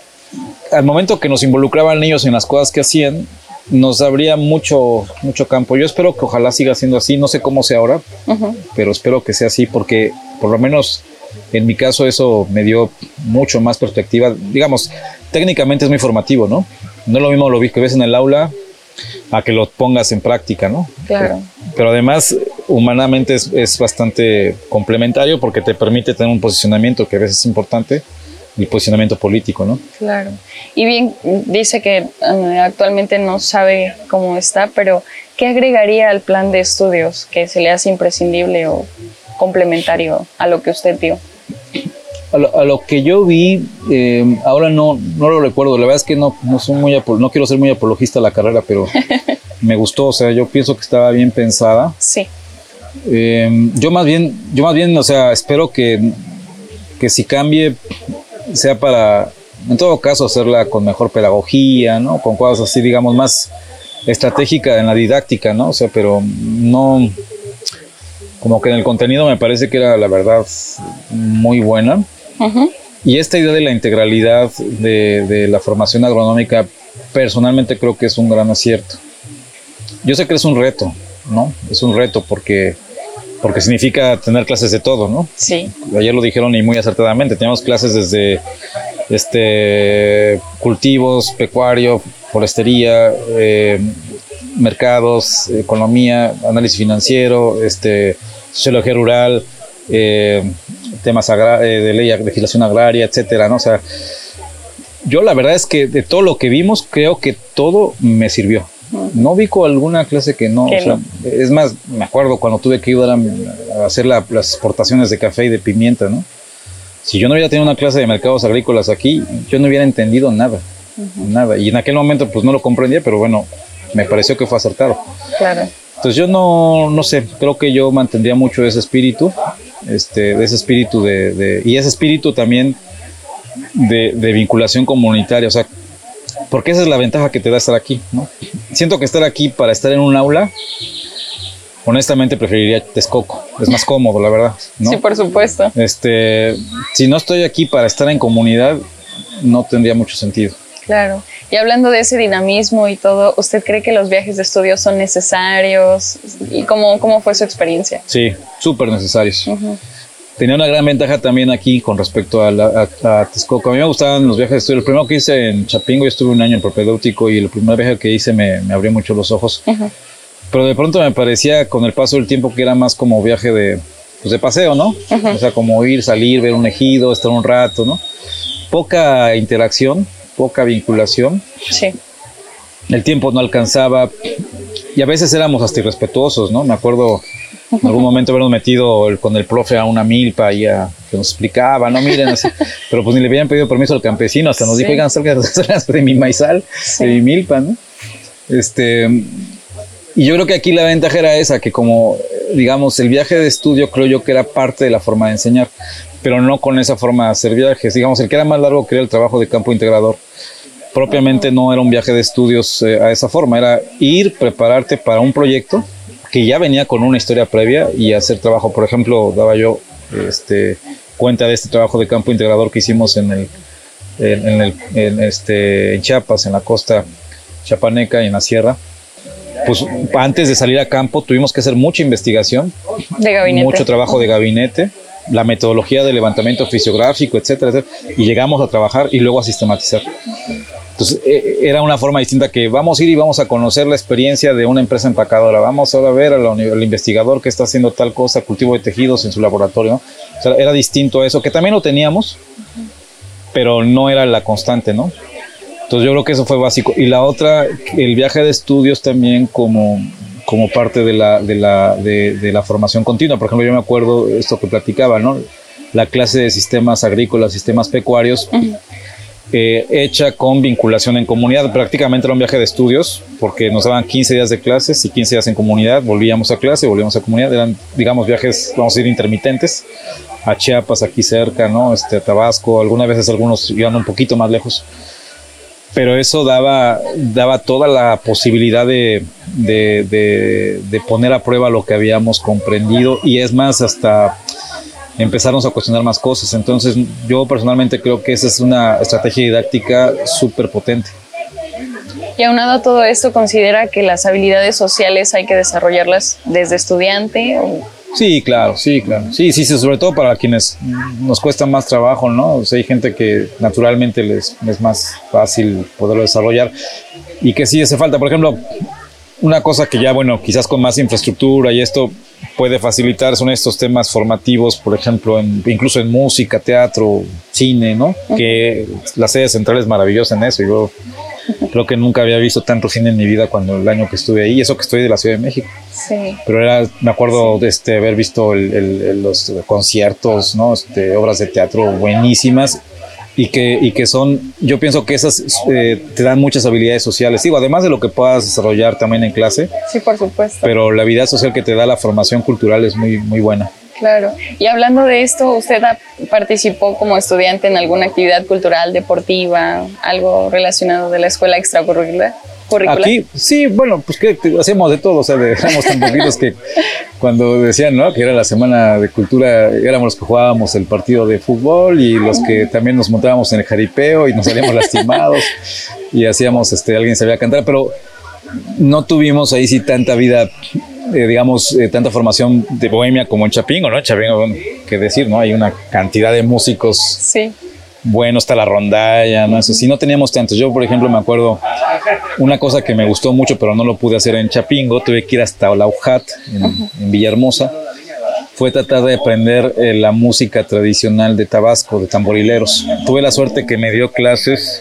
al momento que nos involucraban ellos en las cosas que hacían, nos abría mucho, mucho campo. Yo espero que ojalá siga siendo así, no sé cómo sea ahora, uh-huh. pero espero que sea así, porque por lo menos en mi caso eso me dio mucho más perspectiva. Digamos, técnicamente es muy formativo, ¿no? No es lo mismo lo que ves en el aula a que lo pongas en práctica, ¿no? Claro. Pero, pero además, humanamente es, es bastante complementario, porque te permite tener un posicionamiento que a veces es importante, el posicionamiento político, ¿no? Claro. Y bien, dice que uh, actualmente no sabe cómo está, pero ¿qué agregaría al plan de estudios que se le hace imprescindible o complementario a lo que usted vio? A lo, a lo que yo vi, eh, ahora no, no lo recuerdo. La verdad es que no, no, soy muy, no quiero ser muy apologista de la carrera, pero me gustó. O sea, yo pienso que estaba bien pensada. Sí. Eh, yo más bien, yo más bien, o sea, espero que, que si cambie sea para, en todo caso, hacerla con mejor pedagogía, ¿no? Con cosas así, digamos, más estratégica en la didáctica, ¿no? O sea, pero no, como que en el contenido me parece que era, la verdad, muy buena. Uh-huh. Y esta idea de la integralidad de, de la formación agronómica, personalmente creo que es un gran acierto. Yo sé que es un reto, ¿no? Es un reto porque, porque significa tener clases de todo, ¿no? Sí. Ayer lo dijeron y muy acertadamente. Teníamos clases desde este, cultivos, pecuario, forestería, eh, mercados, economía, análisis financiero, este, sociología rural, eh, temas agra- de ley, legislación agraria, etcétera, ¿no? O sea, yo la verdad es que de todo lo que vimos, creo que todo me sirvió. No vi con alguna clase que no, o sea, no. Es más, me acuerdo cuando tuve que ayudar a, a hacer la, las exportaciones de café y de pimienta, ¿no? Si yo no hubiera tenido una clase de mercados agrícolas aquí, yo no hubiera entendido nada, uh-huh. nada. Y en aquel momento pues no lo comprendía, pero bueno, me pareció que fue acertado. Claro. Entonces yo no, no sé, creo que yo mantendría mucho ese espíritu, este, de ese espíritu de, de y ese espíritu también de, de vinculación comunitaria, o sea, porque esa es la ventaja que te da estar aquí, ¿no? Siento que estar aquí para estar en un aula, honestamente preferiría Texcoco, es más cómodo, la verdad, ¿no? Sí, por supuesto. Este, si no estoy aquí para estar en comunidad, no tendría mucho sentido. Claro. Y hablando de ese dinamismo y todo, ¿usted cree que los viajes de estudio son necesarios? ¿Y cómo, cómo fue su experiencia? Sí, súper necesarios. Uh-huh. Tenía una gran ventaja también aquí con respecto a, la, a, a Texcoco. A mí me gustaban los viajes de estudio. El primero que hice en Chapingo, yo estuve un año en propedéutico y el primer viaje que hice me, me abrió mucho los ojos. Uh-huh. Pero de pronto me parecía con el paso del tiempo que era más como viaje de, pues de paseo, ¿no? Uh-huh. O sea, como ir, salir, ver un ejido, estar un rato, ¿no? Poca interacción poca vinculación. Sí. El tiempo no alcanzaba y a veces éramos hasta irrespetuosos, ¿no? Me acuerdo en algún momento habernos metido el, con el profe a una milpa y a, que nos explicaba, no miren así, pero pues ni le habían pedido permiso al campesino, hasta nos sí. dijo, oigan, salgan de mi maizal, sí. de mi milpa, ¿no? Este, y yo creo que aquí la ventaja era esa, que como, digamos, el viaje de estudio creo yo que era parte de la forma de enseñar, pero no con esa forma de hacer viajes. Digamos, el que era más largo que era el trabajo de campo integrador. Propiamente no era un viaje de estudios eh, a esa forma, era ir, prepararte para un proyecto que ya venía con una historia previa y hacer trabajo. Por ejemplo, daba yo este, cuenta de este trabajo de campo integrador que hicimos en, el, en, en, el, en, este, en Chiapas, en la costa chiapaneca y en la sierra. Pues antes de salir a campo tuvimos que hacer mucha investigación, de gabinete. mucho trabajo de gabinete, la metodología de levantamiento fisiográfico, etcétera, etcétera, y llegamos a trabajar y luego a sistematizar. Entonces eh, era una forma distinta que vamos a ir y vamos a conocer la experiencia de una empresa empacadora, vamos ahora a ver al, al investigador que está haciendo tal cosa, cultivo de tejidos en su laboratorio, ¿no? O sea, era distinto a eso, que también lo teníamos, pero no era la constante, ¿no? Entonces yo creo que eso fue básico. Y la otra, el viaje de estudios también como, como parte de la, de, la, de, de la formación continua. Por ejemplo, yo me acuerdo esto que platicaba, ¿no? La clase de sistemas agrícolas, sistemas pecuarios, uh-huh. eh, hecha con vinculación en comunidad. Prácticamente era un viaje de estudios porque nos daban quince días de clases y quince días en comunidad. Volvíamos a clase, volvíamos a comunidad. Eran, digamos, viajes, vamos a decir, intermitentes. A Chiapas, aquí cerca, ¿no? Este, a Tabasco. Algunas veces algunos iban un poquito más lejos. Pero eso daba, daba toda la posibilidad de, de, de, de poner a prueba lo que habíamos comprendido y es más, hasta empezarnos a cuestionar más cosas. Entonces yo personalmente creo que esa es una estrategia didáctica súper potente. Y aunado a todo esto, ¿considera que las habilidades sociales hay que desarrollarlas desde estudiante? ¿O? Sí, claro, sí, claro. Sí, sí, sí, sobre todo para quienes nos cuesta más trabajo, ¿no? O sea, hay gente que naturalmente les es más fácil poderlo desarrollar y que sí hace falta. Por ejemplo, una cosa que ya, bueno, quizás con más infraestructura y esto puede facilitar son estos temas formativos, por ejemplo, en, incluso en música, teatro, cine, ¿no? Uh-huh. Que la sede central es maravillosa en eso. Yo creo que nunca había visto tanto cine en mi vida cuando el año que estuve ahí, eso que estoy de la Ciudad de México. Sí. Pero era, me acuerdo de este, haber visto el, el, el, los conciertos, ¿no? Este, obras de teatro buenísimas y que, y que son, yo pienso que esas eh, te dan muchas habilidades sociales, digo, además de lo que puedas desarrollar también en clase. Sí, por supuesto. Pero la habilidad social que te da la formación cultural es muy, muy buena. Claro. Y hablando de esto, ¿usted participó como estudiante en alguna actividad cultural, deportiva, algo relacionado de la escuela extracurricular? Aquí, sí, bueno, pues que hacíamos de todo, o sea, éramos tan poquitos que cuando decían, ¿no? Que era la semana de cultura, éramos los que jugábamos el partido de fútbol y los que también nos montábamos en el jaripeo y nos salíamos lastimados y hacíamos, este, alguien sabía cantar, pero no tuvimos ahí sí tanta vida, eh, digamos, eh, tanta formación de bohemia como en Chapingo, ¿no? Chapingo, bueno, qué decir, ¿no? Hay una cantidad de músicos. Sí. Bueno, está la rondalla, ¿no? Eso sí, no teníamos tantos. Yo, por ejemplo, me acuerdo una cosa que me gustó mucho, pero no lo pude hacer en Chapingo. Tuve que ir hasta Olaujat, en, en Villahermosa. Fue tratar de aprender eh, la música tradicional de Tabasco, de tamborileros. Tuve la suerte que me dio clases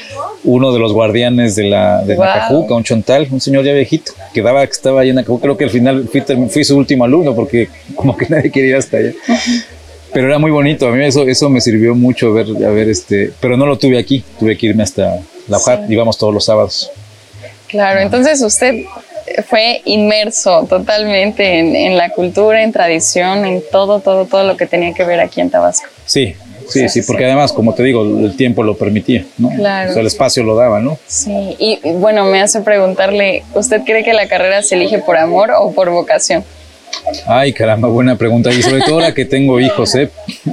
uno de los guardianes de la de wow. Nacajuca, un chontal, un señor ya viejito, que daba, que estaba ahí en Nacajuca. Creo que al final fui, fui su último alumno, porque como que nadie quería ir hasta allá. Pero era muy bonito, a mí eso, eso me sirvió mucho ver, a ver este, pero no lo tuve aquí, tuve que irme hasta La Ujat, sí. Íbamos todos los sábados. Claro, entonces usted fue inmerso totalmente en, en la cultura, en tradición, en todo, todo, todo lo que tenía que ver aquí en Tabasco. Sí, sí, sí, sí, porque sí. Además, como te digo, el tiempo lo permitía, ¿no? Claro. O sea, el espacio lo daba, ¿no? Sí, y bueno, me hace preguntarle, ¿usted cree que la carrera se elige por amor o por vocación? Ay, caramba, buena pregunta. Y sobre todo ahora que tengo hijos, ¿eh?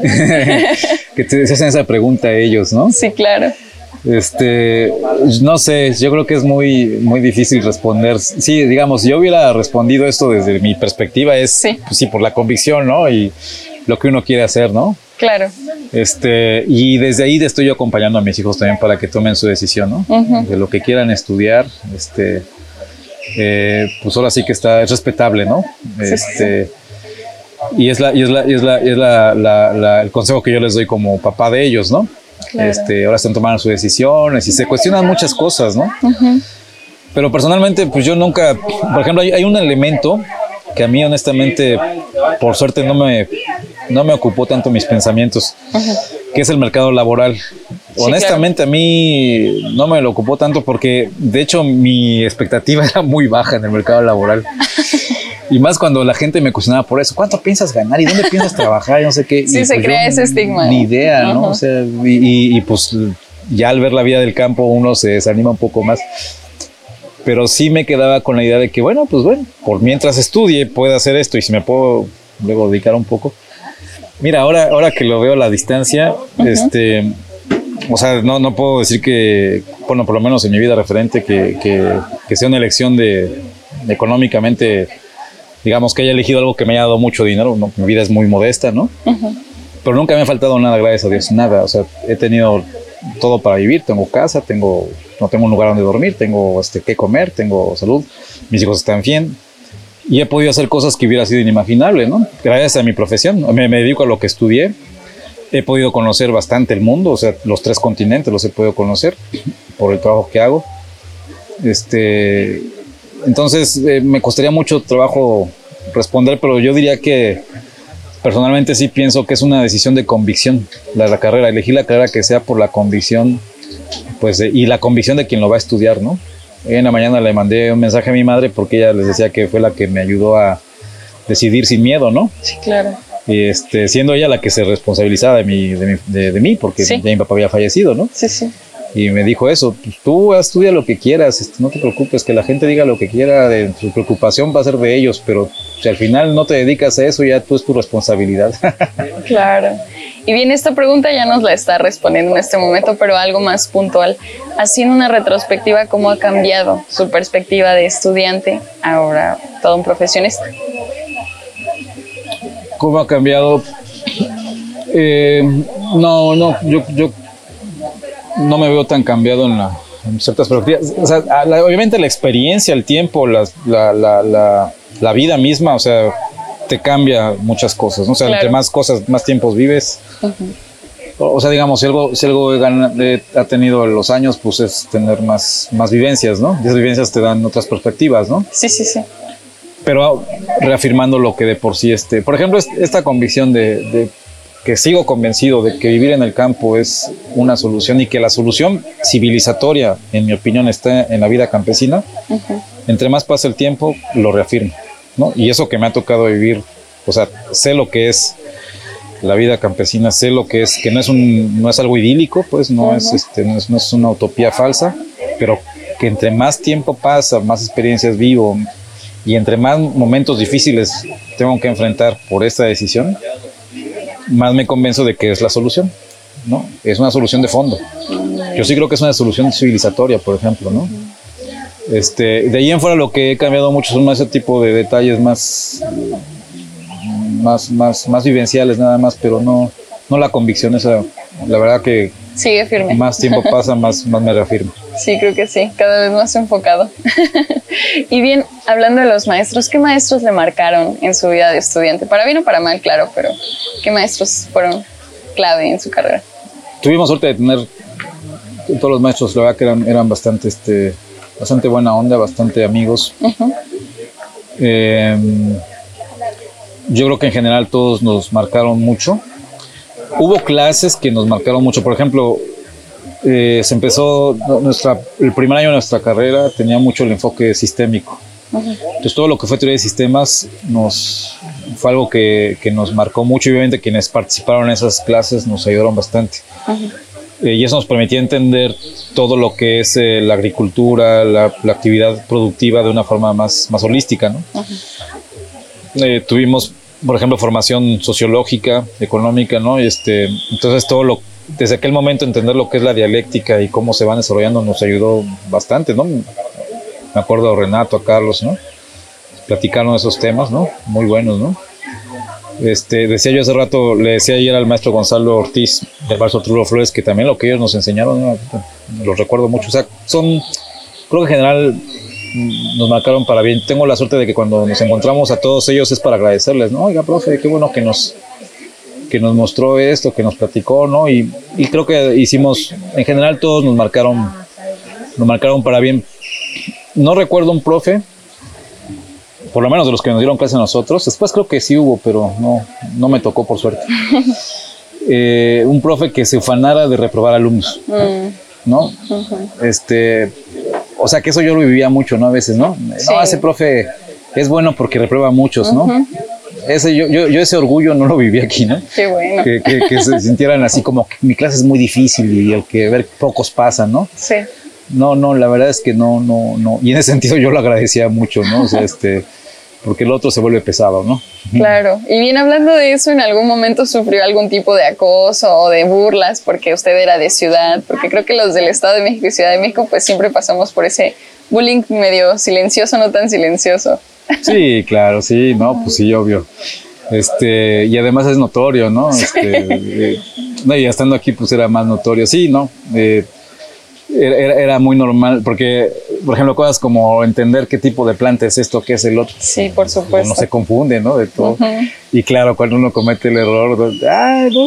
Que te hacen esa pregunta a ellos, ¿no? Sí, claro. Este, no sé, yo creo que es muy, muy difícil responder. Sí, digamos, yo hubiera respondido esto desde mi perspectiva, es sí, pues sí por la convicción, ¿no? Y lo que uno quiere hacer, ¿no? Claro. Este, y desde ahí estoy yo acompañando a mis hijos también para que tomen su decisión, ¿no? Uh-huh. De lo que quieran estudiar, este... Eh, pues ahora sí que está, es respetable, ¿no? Sí, este, sí. Y es, la, y es, la, y es, la, y es la, la, la, el consejo que yo les doy como papá de ellos, ¿no? Claro. Este, ahora están tomando sus decisiones y se cuestionan muchas cosas, ¿no? Uh-huh. Pero personalmente, pues yo nunca, por ejemplo, hay, hay un elemento que a mí honestamente, por suerte, no me, no me ocupó tanto mis pensamientos, uh-huh. que es el mercado laboral. Sí, honestamente, claro. A mí no me lo ocupó tanto porque, de hecho, mi expectativa era muy baja en el mercado laboral. Y más cuando la gente me cuestionaba por eso, ¿cuánto piensas ganar? ¿Y dónde piensas trabajar? Y no sé qué. Sí, y se pues crea ese estigma. Ni idea, ¿no? Uh-huh. O sea, y, y, y pues ya al ver la vida del campo uno se desanima un poco más. Pero sí me quedaba con la idea de que, bueno, pues bueno, por mientras estudie puedo hacer esto y si me puedo luego dedicar un poco. Mira, ahora, ahora que lo veo a la distancia, uh-huh. este, o sea, no, no puedo decir que, bueno, por lo menos en mi vida referente, que, que, que sea una elección de, de económicamente, digamos, que haya elegido algo que me haya dado mucho dinero. No, mi vida es muy modesta, ¿no? Uh-huh. Pero nunca me ha faltado nada, gracias a Dios, nada. O sea, he tenido todo para vivir, tengo casa, tengo... no tengo un lugar donde dormir, tengo este, qué comer, tengo salud, mis hijos están bien y he podido hacer cosas que hubiera sido inimaginable, ¿no? Gracias a mi profesión, me, me dedico a lo que estudié, he podido conocer bastante el mundo, o sea, los tres continentes los he podido conocer por el trabajo que hago. Este, entonces, eh, me costaría mucho trabajo responder, pero yo diría que personalmente sí pienso que es una decisión de convicción, la, la carrera, elegir la carrera que sea por la convicción, pues, y la convicción de quien lo va a estudiar, ¿no? En la mañana le mandé un mensaje a mi madre porque ella les decía que fue la que me ayudó a decidir sin miedo, ¿no? Sí, claro. Y este, siendo ella la que se responsabilizaba de mí, de, mi, de, de mí porque sí. Ya mi papá había fallecido, ¿no? Sí, sí. Y me dijo eso, pues tú estudia lo que quieras, este, no te preocupes, que la gente diga lo que quiera, de, su preocupación va a ser de ellos, pero si al final no te dedicas a eso, ya tú es tu responsabilidad. Claro. Y bien, esta pregunta ya nos la está respondiendo en este momento, pero algo más puntual. Haciendo una retrospectiva, ¿cómo ha cambiado su perspectiva de estudiante ahora todo un profesionista? ¿Cómo ha cambiado? Eh, no, no, yo, yo no me veo tan cambiado en, la, en ciertas perspectivas. O sea, la, obviamente la experiencia, el tiempo, la, la, la, la, la vida misma, o sea, te cambia muchas cosas, ¿no? O sea, claro. Entre más cosas, más tiempos vives. Uh-huh. O, o sea, digamos, si algo, si algo he, ha tenido los años, pues es tener más, más vivencias, ¿no? Y esas vivencias te dan otras perspectivas, ¿no? Sí, sí, sí. Pero reafirmando lo que de por sí, este, por ejemplo, esta convicción de, de que sigo convencido de que vivir en el campo es una solución y que la solución civilizatoria, en mi opinión, está en la vida campesina. Uh-huh. Entre más pasa el tiempo, lo reafirmo, ¿no? Y eso que me ha tocado vivir, o sea, sé lo que es la vida campesina, sé lo que es, que no es un, no es algo idílico, pues no, uh-huh. es, este, no es, no es una utopía falsa, pero que entre más tiempo pasa, más experiencias vivo y entre más momentos difíciles tengo que enfrentar por esta decisión, más me convenzo de que es la solución, ¿no? Es una solución de fondo. Yo sí creo que es una solución civilizatoria, por ejemplo, ¿no? Este, de ahí en fuera lo que he cambiado mucho son más ese tipo de detalles más, más, más, más vivenciales nada más, pero no, no la convicción esa. La verdad que sigue firme. Más tiempo pasa, más, más me reafirmo. Sí, creo que sí, cada vez más enfocado. Y bien, hablando de los maestros, ¿qué maestros le marcaron en su vida de estudiante? Para bien o para mal, claro, pero ¿qué maestros fueron clave en su carrera? Tuvimos suerte de tener todos los maestros, la verdad que eran, eran bastante, este, bastante buena onda, bastante amigos. Uh-huh. Eh, yo creo que en general todos nos marcaron mucho. Hubo clases que nos marcaron mucho, por ejemplo, eh, se empezó, nuestra, el primer año de nuestra carrera tenía mucho el enfoque sistémico. Uh-huh. Entonces todo lo que fue teoría de sistemas nos, fue algo que, que nos marcó mucho y obviamente quienes participaron en esas clases nos ayudaron bastante. Uh-huh. Eh, y eso nos permitía entender todo lo que es eh, la agricultura, la, la actividad productiva de una forma más, más holística, ¿no? Uh-huh. Eh, tuvimos, por ejemplo, formación sociológica, económica, ¿no? Y este, entonces todo lo, desde aquel momento entender lo que es la dialéctica y cómo se van desarrollando nos ayudó bastante, ¿no? Me acuerdo a Renato, a Carlos, ¿no? Platicaron esos temas, ¿no? Muy buenos, ¿no? Este, decía yo hace rato, le decía ayer al maestro Gonzalo Ortiz del Barzo Trullo Flores que también lo que ellos nos enseñaron, ¿no? Los recuerdo mucho, o sea, son, creo que en general nos marcaron para bien. Tengo la suerte de que cuando nos encontramos a todos ellos es para agradecerles, ¿no? Oiga, profe, qué bueno que nos, que nos mostró esto, que nos platicó, ¿no? Y, y creo que hicimos, en general todos nos marcaron, nos marcaron para bien. No recuerdo un profe, por lo menos de los que nos dieron clase a nosotros. Después creo que sí hubo, pero no, no me tocó por suerte. Eh, un profe que se ufanara de reprobar alumnos, mm. ¿no? Uh-huh. Este, o sea que eso yo lo vivía mucho, ¿no? A veces, ¿no? Sí. No, ese profe es bueno porque reprueba a muchos, ¿no? Uh-huh. Ese, yo, yo, yo ese orgullo no lo viví aquí, ¿no? Qué bueno. Que, que, que se sintieran así como que mi clase es muy difícil y el que ver pocos pasan, ¿no? Sí. No, no, la verdad es que no, no, no. Y en ese sentido yo lo agradecía mucho, ¿no? O sea, este, porque el otro se vuelve pesado, ¿no? Claro. Y bien, hablando de eso, ¿en algún momento sufrió algún tipo de acoso o de burlas porque usted era de ciudad? Porque creo que los del Estado de México y Ciudad de México pues siempre pasamos por ese bullying medio silencioso, no tan silencioso. Sí, claro, sí, no, pues sí, obvio. Este, y además es notorio, ¿no? Este, eh, no, y estando aquí pues era más notorio, sí, ¿no? Eh, Era, era muy normal, porque, por ejemplo, cosas como entender qué tipo de planta es esto, qué es el otro. Sí, por supuesto. Uno se confunde, ¿no? De todo. Uh-huh. Y claro, cuando uno comete el error, ¡ay, no!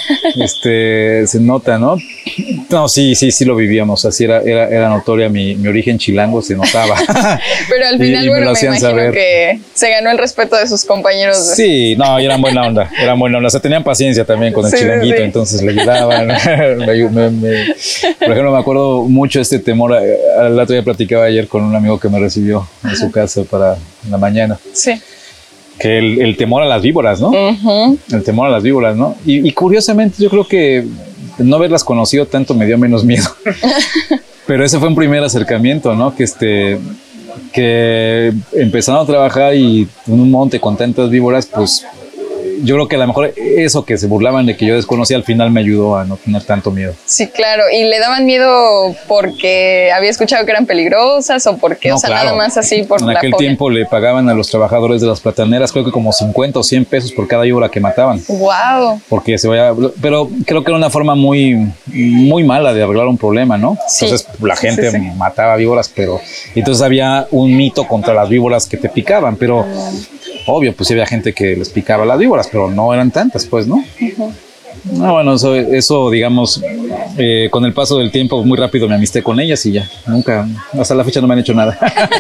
este, se nota, ¿no? No, sí, sí, sí lo vivíamos. Así era, era, era notoria mi, mi origen chilango, se notaba. Pero al final, y, y bueno, me, me imagino saber. que se ganó el respeto de sus compañeros. Sí, no, y eran buena onda, eran buena onda. O sea, tenían paciencia también con el sí, chilanguito, sí. Entonces le ayudaban. me, me, me, por ejemplo, me acuerdo mucho este temor. Al otro día platicaba ayer con un amigo que me recibió en su casa para la mañana. Sí. Que el, el temor a las víboras, ¿no? Uh-huh. El temor a las víboras, ¿no? Y, y curiosamente yo creo que no haberlas conocido tanto me dio menos miedo. Pero ese fue un primer acercamiento, ¿no? Que este, que empezaron a trabajar y en un monte con tantas víboras, pues yo creo que a lo mejor eso que se burlaban de que yo desconocía al final me ayudó a no tener tanto miedo. Sí, claro. ¿Y le daban miedo porque había escuchado que eran peligrosas o porque, no, o sea, claro, nada más así por la En aquel fobia? tiempo le pagaban a los trabajadores de las plataneras creo que como cincuenta o cien pesos por cada víbora que mataban. ¡Wow! Porque se vaya, pero creo que era una forma muy, muy mala de arreglar un problema, ¿no? Sí. Entonces la gente sí, sí. mataba víboras, pero entonces había un mito contra las víboras que te picaban, pero mm. obvio, pues sí había gente que les picaba las víboras, pero no eran tantas, pues, ¿no? Uh-huh. No, bueno, eso, eso digamos, eh, con el paso del tiempo muy rápido me amisté con ellas y ya, nunca, hasta la fecha no me han hecho nada.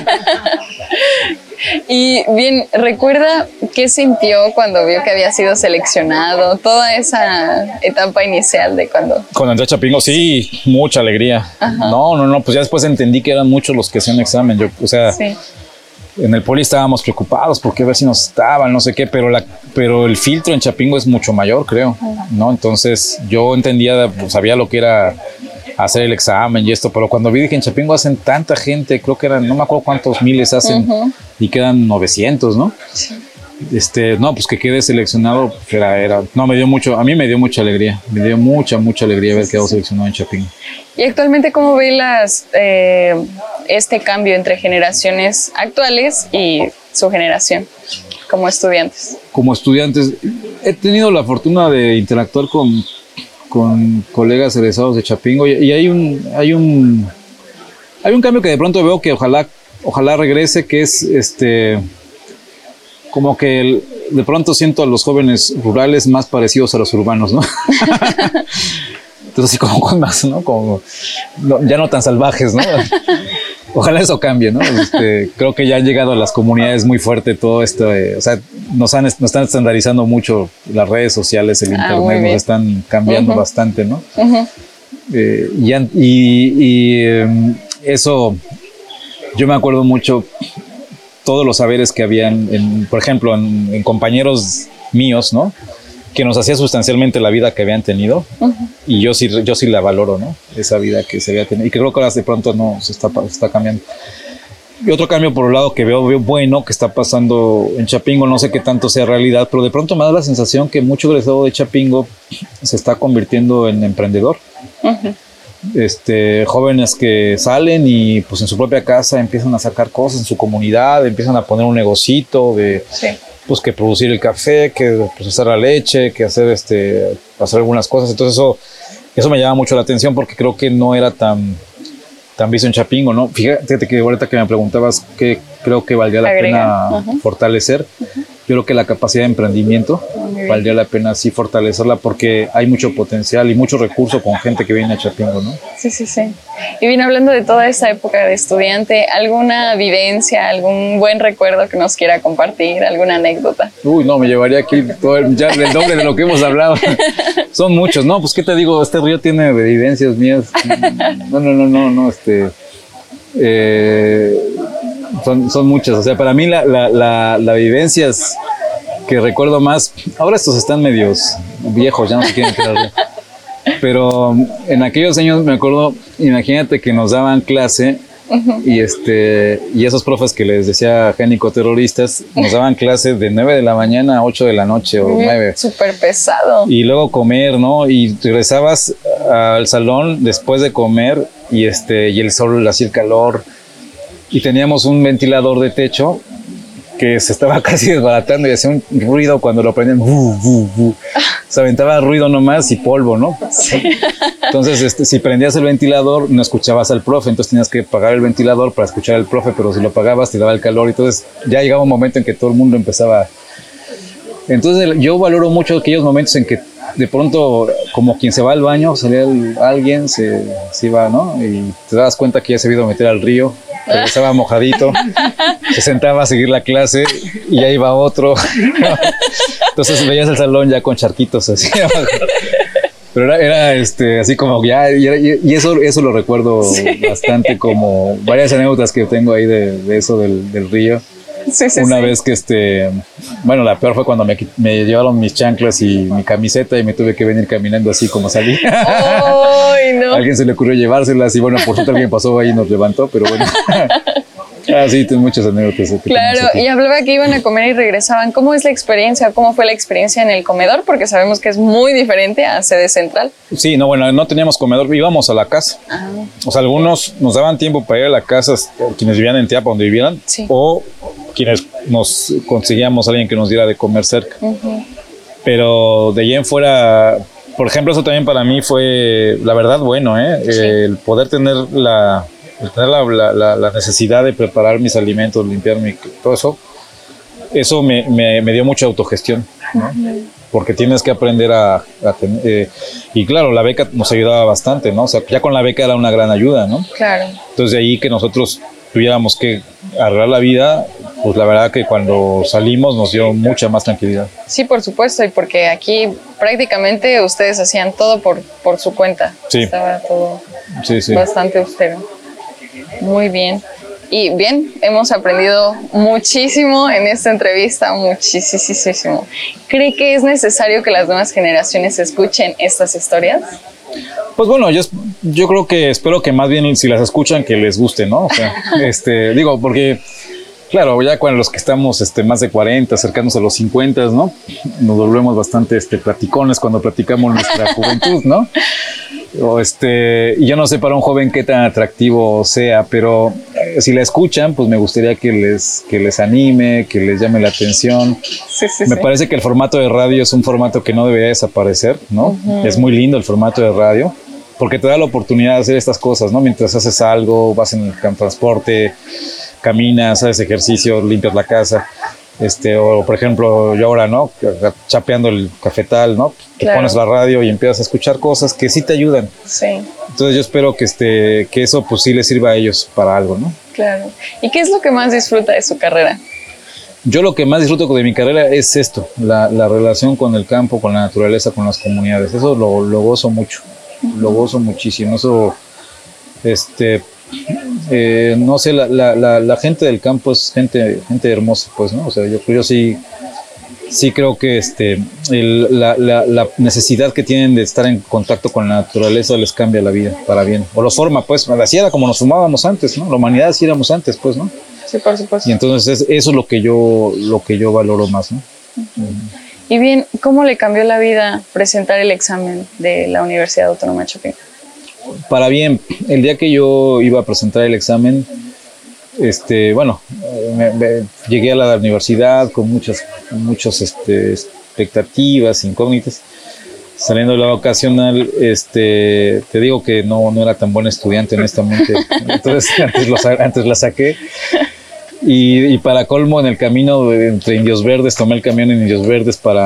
Y bien, ¿recuerda qué sintió cuando vio que había sido seleccionado? Toda esa etapa inicial de cuando... Cuando entré a Chapingo, sí, mucha alegría. Ajá. No, no, no, pues ya después entendí que eran muchos los que hacían examen, yo, o sea... Sí. En el poli estábamos preocupados porque a ver si nos estaban, no sé qué, pero, la, pero el filtro en Chapingo es mucho mayor, creo, ¿no? Entonces yo entendía, pues, sabía lo que era hacer el examen y esto, pero cuando vi que en Chapingo hacen tanta gente, creo que eran, no me acuerdo cuántos miles hacen, uh-huh. y quedan novecientos, ¿no? Sí. Este, no, pues que quede seleccionado, pues era, era, no, me dio mucho, a mí me dio mucha alegría, me dio mucha, mucha alegría haber quedado seleccionado en Chapingo. Y actualmente, ¿cómo ve las, eh, este cambio entre generaciones actuales y su generación como estudiantes? Como estudiantes, he tenido la fortuna de interactuar con, con colegas egresados de Chapingo y, y hay un, hay un, hay un cambio que de pronto veo que ojalá, ojalá regrese, que es este, como que el, de pronto siento a los jóvenes rurales más parecidos a los urbanos, ¿no? Entonces así como con más, ¿no? Como no, ya no tan salvajes, ¿no? Ojalá eso cambie, ¿no? Este, creo que ya han llegado a las comunidades muy fuerte todo esto, eh, o sea, nos, han, nos están estandarizando mucho las redes sociales, el internet, ah, nos están cambiando uh-huh. bastante, ¿no? Uh-huh. Eh, y, y, y eh, eso, yo me acuerdo mucho todos los saberes que habían, en, por ejemplo, en, en compañeros míos, ¿no? Que nos hacía sustancialmente la vida que habían tenido, uh-huh. y yo sí, yo sí la valoro, ¿no? Esa vida que se había tenido y que creo que ahora de pronto no se está, se está cambiando. Y otro cambio por un lado que veo, veo bueno que está pasando en Chapingo, no sé qué tanto sea realidad, pero de pronto me da la sensación que mucho egresado de Chapingo se está convirtiendo en emprendedor. Uh-huh. Este, jóvenes que salen y pues en su propia casa empiezan a sacar cosas en su comunidad, empiezan a poner un negocito de... Sí. Pues que producir el café, que procesar la leche, que hacer este, hacer algunas cosas. Entonces eso, eso me llama mucho la atención porque creo que no era tan, tan visto en Chapingo, ¿no? Fíjate que ahorita que me preguntabas qué creo que valdría la Agrega. pena uh-huh. fortalecer, uh-huh. yo creo que la capacidad de emprendimiento bien. valdría la pena sí fortalecerla porque hay mucho potencial y mucho recurso con gente que viene a Chapingo, ¿no? Sí, sí, sí. Y bien, hablando de toda esa época de estudiante, ¿alguna vivencia, algún buen recuerdo que nos quiera compartir, alguna anécdota? Uy, no, me llevaría aquí todo el, ya el doble de lo que hemos hablado. Son muchos, ¿no? Pues, ¿qué te digo? Este río tiene evidencias mías. No, no, no, no, no, este... Eh, son, son muchas. O sea, para mí la, la, la, la vivencias que recuerdo más... Ahora estos están medios viejos, ya no se quieren quedar. Pero en aquellos años me acuerdo, imagínate que nos daban clase uh-huh. y este y esos profes que les decía génico-terroristas nos daban clase de nueve de la mañana a ocho de la noche o nueve. Súper pesado. Y luego comer, ¿no? Y regresabas al salón después de comer y, este, y el sol hacía el calor y teníamos un ventilador de techo que se estaba casi desbaratando y hacía un ruido cuando lo prendían. Bu, bu, bu. Se aventaba ruido nomás y polvo, ¿no? Sí. Entonces, este, si prendías el ventilador, no escuchabas al profe, entonces tenías que apagar el ventilador para escuchar al profe, pero si lo apagabas te daba el calor, entonces ya llegaba un momento en que todo el mundo empezaba. Entonces, yo valoro mucho aquellos momentos en que de pronto, como quien se va al baño, salía el, alguien, se, se iba, ¿no? Y te das cuenta que ya se había ido a meter al río, regresaba mojadito, se sentaba a seguir la clase y ya iba otro. Entonces veías el salón ya con charquitos así. Pero era, era este, así como ya, y, y eso, eso lo recuerdo sí. bastante, como varias anécdotas que tengo ahí de, de eso del, del río. Sí, sí, Una sí. vez que este, bueno, la peor fue cuando me, me llevaron mis chanclas y mi camiseta y me tuve que venir caminando así como salí. ¡Ay, no! A alguien se le ocurrió llevárselas y bueno, por suerte alguien pasó ahí y nos levantó, pero bueno. Ah, sí, tengo muchas anécdotas. Claro, y hablaba que iban a comer y regresaban. ¿Cómo es la experiencia? ¿Cómo fue la experiencia en el comedor? Porque sabemos que es muy diferente a sede central. Sí, no, bueno, no teníamos comedor, íbamos a la casa. Ah. O sea, algunos nos daban tiempo para ir a la casa, quienes vivían en Teapa, donde vivieran, sí. o quienes nos conseguíamos a alguien que nos diera de comer cerca. Uh-huh. Pero de allí en fuera, por ejemplo, eso también para mí fue, la verdad, bueno, ¿eh? Sí. El poder tener la... tener la, la, la necesidad de preparar mis alimentos, limpiar mi, todo eso, eso me, me, me dio mucha autogestión, ¿no? Uh-huh. Porque tienes que aprender a, a tener, eh, y claro, la beca nos ayudaba bastante, ¿no? O sea, ya con la beca era una gran ayuda, ¿no? Claro. Entonces de ahí que nosotros tuviéramos que arreglar la vida, pues la verdad que cuando salimos nos dio mucha más tranquilidad. Sí, por supuesto, y porque aquí prácticamente ustedes hacían todo por, por su cuenta. Sí. Estaba todo sí, sí. bastante austero. Muy bien. Y bien, hemos aprendido muchísimo en esta entrevista, muchísimo. ¿Cree que es necesario que las nuevas generaciones escuchen estas historias? Pues bueno, yo, yo creo que espero que más bien si las escuchan que les guste, ¿no? O sea, este, digo, porque claro, ya cuando los que estamos este, más de cuarenta, cercanos a los cincuenta, ¿no? Nos volvemos bastante este, platicones cuando platicamos nuestra juventud, ¿no? O este, y yo no sé para un joven qué tan atractivo sea, pero eh, si la escuchan, pues me gustaría que les, que les anime, que les llame la atención. Sí, sí, me sí. parece que el formato de radio es un formato que no debería desaparecer, ¿no? Uh-huh. Es muy lindo el formato de radio, porque te da la oportunidad de hacer estas cosas, ¿no? Mientras haces algo, vas en el transporte, caminas, haces ejercicio, limpias la casa. Este, o por ejemplo, yo ahora, ¿no? Chapeando el cafetal, ¿no? Te claro. pones la radio y empiezas a escuchar cosas que sí te ayudan. Sí. Entonces yo espero que, este, que eso pues sí les sirva a ellos para algo, ¿no? Claro. ¿Y qué es lo que más disfruta de su carrera? Yo lo que más disfruto de mi carrera es esto, la, la relación con el campo, con la naturaleza, con las comunidades. Eso lo, lo gozo mucho, uh-huh. lo gozo muchísimo. Eso, este... Eh, no sé, la, la, la, la gente del campo es gente, gente hermosa, pues, ¿no? O sea, yo, yo sí, sí creo que este, el, la, la, la necesidad que tienen de estar en contacto con la naturaleza les cambia la vida para bien, o los forma, pues, así era como nos fumábamos antes, ¿no? La humanidad así éramos antes, pues, ¿no? Sí, por supuesto. Y entonces es, eso es lo que yo, lo que yo valoro más, ¿no? Uh-huh. Uh-huh. Y bien, ¿cómo le cambió la vida presentar el examen de la Universidad Autónoma de Chapingo? Para bien, el día que yo iba a presentar el examen, este, bueno, me, me, llegué a la universidad con muchas, muchas este, expectativas, incógnitas. Saliendo de la vocacional, este, te digo que no, no era tan buen estudiante, honestamente. Entonces, antes, los, antes la saqué. Y, y para colmo, en el camino entre Indios Verdes, tomé el camión en Indios Verdes para,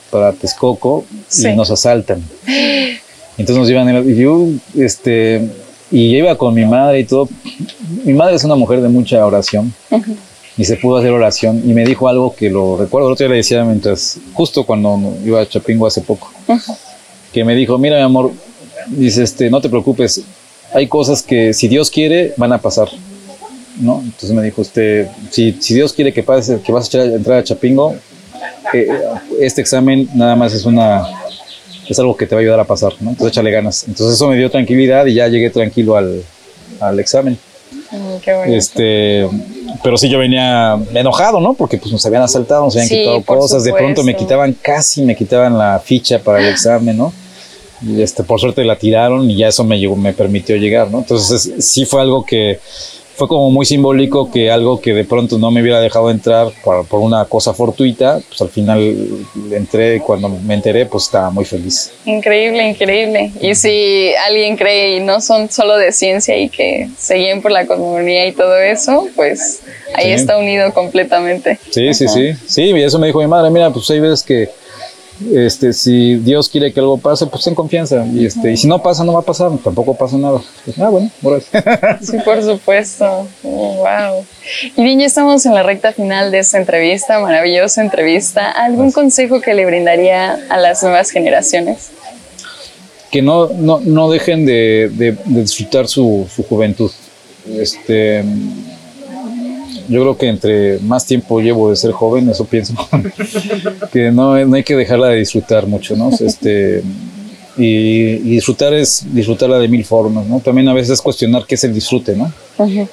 para Texcoco Sí. y nos asaltan. Entonces nos llevan, en el, y yo, este, y yo iba con mi madre y todo. Mi madre es una mujer de mucha oración. Ujú. Y se pudo hacer oración y me dijo algo que lo recuerdo, el otro día le decía mientras, justo cuando iba a Chapingo hace poco, Ujú. que me dijo, mira mi amor, dice, este, no te preocupes, hay cosas que si Dios quiere van a pasar, ¿no? Entonces me dijo, este, si, si Dios quiere que pase, que vas a echar, entrar a Chapingo, eh, este examen nada más es una, es algo que te va a ayudar a pasar, ¿no? Entonces échale ganas. Entonces eso me dio tranquilidad y ya llegué tranquilo al, al examen. Mm, qué bonito. Este, pero sí yo venía enojado, ¿no? Porque pues nos habían asaltado, nos habían Sí, quitado por cosas, de pronto me supuesto. quitaban, casi me quitaban la ficha para el examen, ¿no? Y este, por suerte la tiraron y ya eso me, llegó, me permitió llegar, ¿no? Entonces es- sí fue algo que fue como muy simbólico, que algo que de pronto no me hubiera dejado entrar por, por una cosa fortuita, pues al final entré y cuando me enteré pues estaba muy feliz. Increíble, increíble. Y si alguien cree y no son solo de ciencia y que se guíen por la cosmogonía y todo eso, pues ahí Sí. está unido completamente. Sí, sí, Ajá. sí. Sí, y eso me dijo mi madre, mira, pues hay veces que este, si Dios quiere que algo pase, pues ten confianza. Y, este, y si no pasa, no va a pasar, tampoco pasa nada. Pues, ah, bueno, órale. Sí, por supuesto. Oh, wow. Y bien, ya estamos en la recta final de esta entrevista, maravillosa entrevista. ¿Algún consejo que le brindaría a las nuevas generaciones? Que no, no, no dejen de, de, de disfrutar su, su juventud. Este, yo creo que entre más tiempo llevo de ser joven, eso pienso, que no, no hay que dejarla de disfrutar mucho, ¿no? Este, y, y disfrutar es disfrutarla de mil formas, ¿no? También a veces es cuestionar qué es el disfrute, ¿no? Ujú.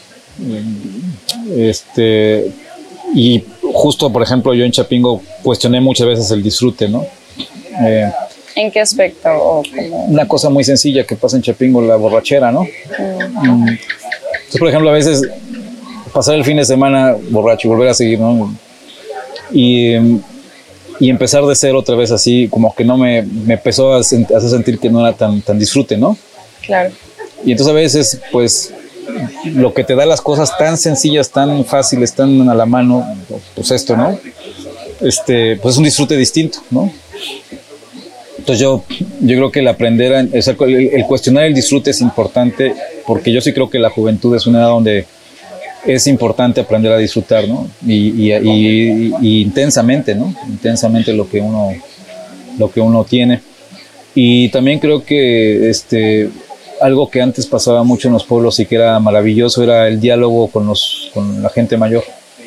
Este, y justo, por ejemplo, yo en Chapingo cuestioné muchas veces el disfrute, ¿no? Eh, ¿En qué aspecto? O como- una cosa muy sencilla que pasa en Chapingo, la borrachera, ¿no? Mm. Entonces, por ejemplo, a veces pasar el fin de semana borracho y volver a seguir, ¿no? Y, y empezar de cero otra vez así, como que no me, me empezó a sen- a hacer sentir que no era tan, tan disfrute, ¿no? Claro. Y entonces a veces, pues, lo que te da las cosas tan sencillas, tan fáciles, tan a la mano, pues esto, ¿no? Este, pues es un disfrute distinto, ¿no? Entonces yo, yo creo que el aprender, a, o sea, el, el cuestionar el disfrute es importante, porque yo sí creo que la juventud es una edad donde es importante aprender a disfrutar, ¿no? Y, y, y, y intensamente, ¿no? Intensamente lo que uno, lo que uno tiene. Y también creo que este, algo que antes pasaba mucho en los pueblos y que era maravilloso era el diálogo con, los, con la gente mayor.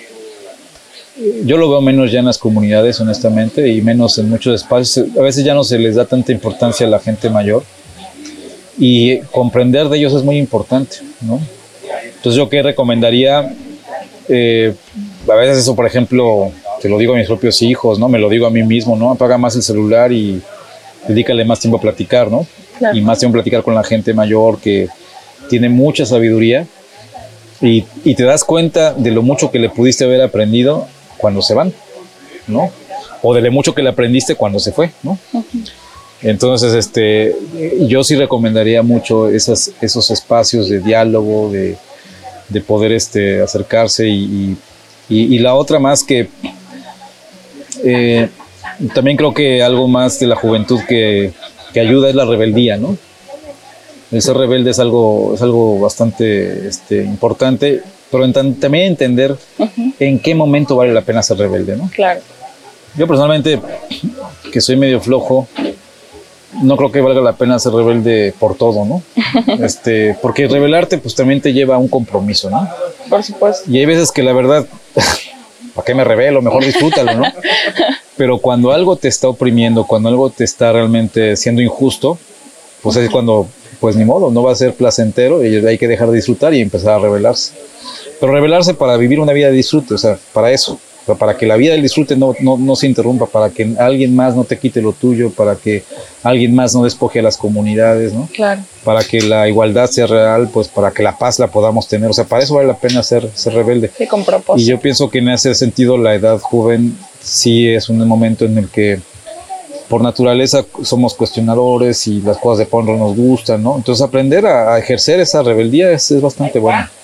Yo lo veo menos ya en las comunidades, honestamente, y menos en muchos espacios. A veces ya no se les da tanta importancia a la gente mayor. Y comprender de ellos es muy importante, ¿no? Entonces, ¿yo qué recomendaría? Eh, a veces eso, por ejemplo, te lo digo a mis propios hijos, ¿no? Me lo digo a mí mismo, ¿no? Apaga más el celular y dedícale más tiempo a platicar, ¿no? Claro. Y más tiempo a platicar con la gente mayor que tiene mucha sabiduría y, y te das cuenta de lo mucho que le pudiste haber aprendido cuando se van, ¿no? O de lo mucho que le aprendiste cuando se fue, ¿no? Uh-huh. Entonces, este, yo sí recomendaría mucho esas, esos espacios de diálogo, de, de poder este, acercarse y, y, y la otra más que eh, también creo que algo más de la juventud que, que ayuda es la rebeldía, ¿no? El ser rebelde es algo, es algo bastante este, importante, pero en tan, también entender uh-huh. en qué momento vale la pena ser rebelde, ¿no? Claro. Yo personalmente, que soy medio flojo, no creo que valga la pena ser rebelde por todo, ¿no? Este, porque rebelarte pues también te lleva a un compromiso, ¿no? Por supuesto. Y hay veces que la verdad, ¿para qué me rebelo? Mejor disfrútalo, ¿no? Pero cuando algo te está oprimiendo, cuando algo te está realmente siendo injusto, pues es cuando, pues ni modo, no va a ser placentero y hay que dejar de disfrutar y empezar a rebelarse. Pero rebelarse para vivir una vida de disfrute, o sea, para eso. Para que la vida del disfrute no, no, no se interrumpa, para que alguien más no te quite lo tuyo, para que alguien más no despoje a las comunidades, ¿no? Claro. Para que la igualdad sea real, pues para que la paz la podamos tener. O sea, para eso vale la pena ser, ser rebelde. Sí, con propósito. Y yo pienso que en ese sentido la edad joven sí es un momento en el que por naturaleza somos cuestionadores y las cosas de pronto nos gustan, ¿no? Entonces aprender a, a ejercer esa rebeldía es, es bastante bueno.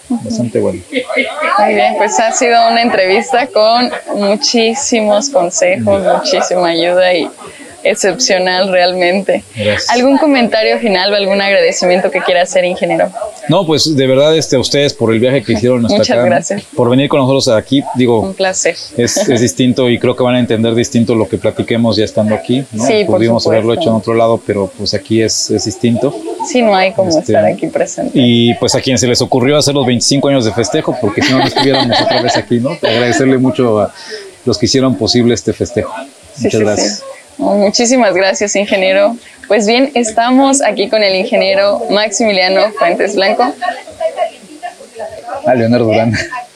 bastante bueno. Muy bien, pues ha sido una entrevista con muchísimos consejos, muchísima ayuda y excepcional realmente. Gracias. ¿Algún comentario final o algún agradecimiento que quiera hacer, ingeniero? No, pues de verdad este, a ustedes por el viaje que hicieron hasta Muchas acá, gracias. por venir con nosotros aquí, digo, Un placer. es, es distinto y creo que van a entender distinto lo que platiquemos ya estando aquí, ¿no? Sí, por Pudimos supuesto. haberlo hecho en otro lado, pero pues aquí es, es distinto. Sí, no hay como Este, estar aquí presente. Y pues a quienes se les ocurrió hacer los veinticinco años de festejo, porque si no, no estuviéramos otra vez aquí, ¿no? Agradecerle mucho a los que hicieron posible este festejo. Sí, Muchas sí, gracias. sí. Oh, muchísimas gracias, ingeniero. Pues bien, estamos aquí con el ingeniero Maximiliano Fuentes Blanco. Ah, Leonardo Durán.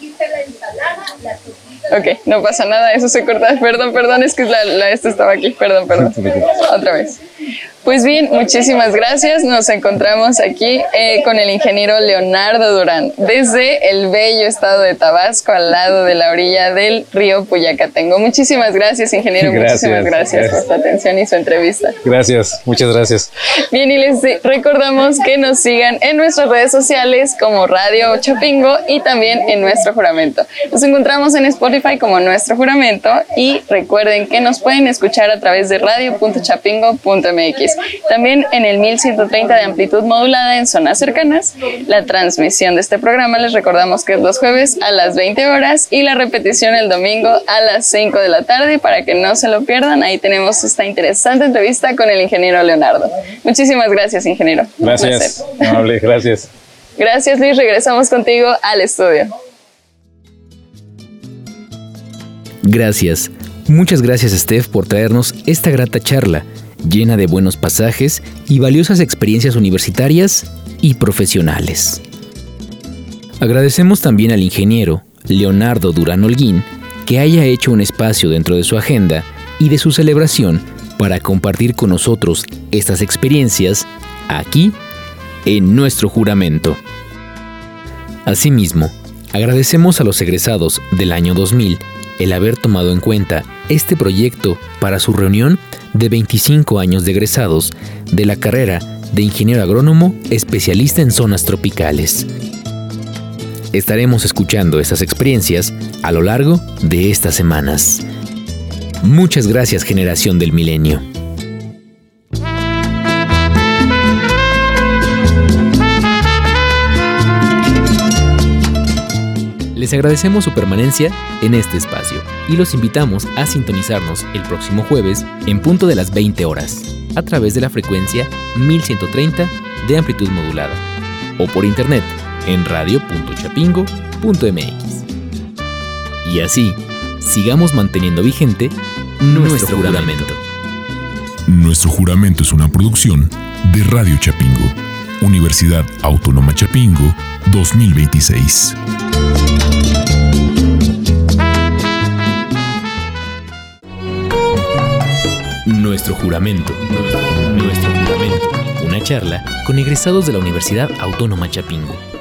Ok, no pasa nada, eso se corta. Perdón, perdón, es que la, la esto estaba aquí. Perdón, perdón. Otra vez. Pues bien, muchísimas gracias. Nos encontramos aquí eh, con el ingeniero Leonardo Durán, desde el bello estado de Tabasco, al lado de la orilla del río Puyacatengo. Muchísimas gracias, ingeniero. Gracias, muchísimas gracias, gracias por su atención y su entrevista. Gracias, muchas gracias. Bien, y les recordamos que nos sigan en nuestras redes sociales como Radio Chapingo y también en Nuestro Juramento. Nos encontramos en Spotify como Nuestro Juramento y recuerden que nos pueden escuchar a través de radio punto chapingo punto m x. También en el mil ciento treinta de amplitud modulada en zonas cercanas. La transmisión de este programa les recordamos que es los jueves a las veinte horas y la repetición el domingo a las cinco de la tarde para que no se lo pierdan. Ahí tenemos esta interesante entrevista con el ingeniero Leonardo. Muchísimas gracias, ingeniero. Un Gracias, placer. amable, gracias. Gracias, Luis. Regresamos contigo al estudio. Gracias. Muchas gracias, Steph, por traernos esta grata charla, llena de buenos pasajes y valiosas experiencias universitarias y profesionales. Agradecemos también al ingeniero Leonardo Durán Holguín que haya hecho un espacio dentro de su agenda y de su celebración para compartir con nosotros estas experiencias aquí en Nuestro Juramento. Asimismo, agradecemos a los egresados del año dos mil el haber tomado en cuenta este proyecto para su reunión de veinticinco años de egresados de la carrera de Ingeniero Agrónomo especialista en zonas tropicales. Estaremos escuchando estas experiencias a lo largo de estas semanas. Muchas gracias, Generación del Milenio. Les agradecemos su permanencia en este espacio y los invitamos a sintonizarnos el próximo jueves en punto de las veinte horas a través de la frecuencia mil ciento treinta de amplitud modulada o por internet en radio punto chapingo punto m x. Y así, sigamos manteniendo vigente nuestro, nuestro juramento. Nuestro Juramento es una producción de Radio Chapingo, Universidad Autónoma Chapingo dos mil veintiséis. Nuestro Juramento. Nuestro Juramento. Una charla con egresados de la Universidad Autónoma Chapingo.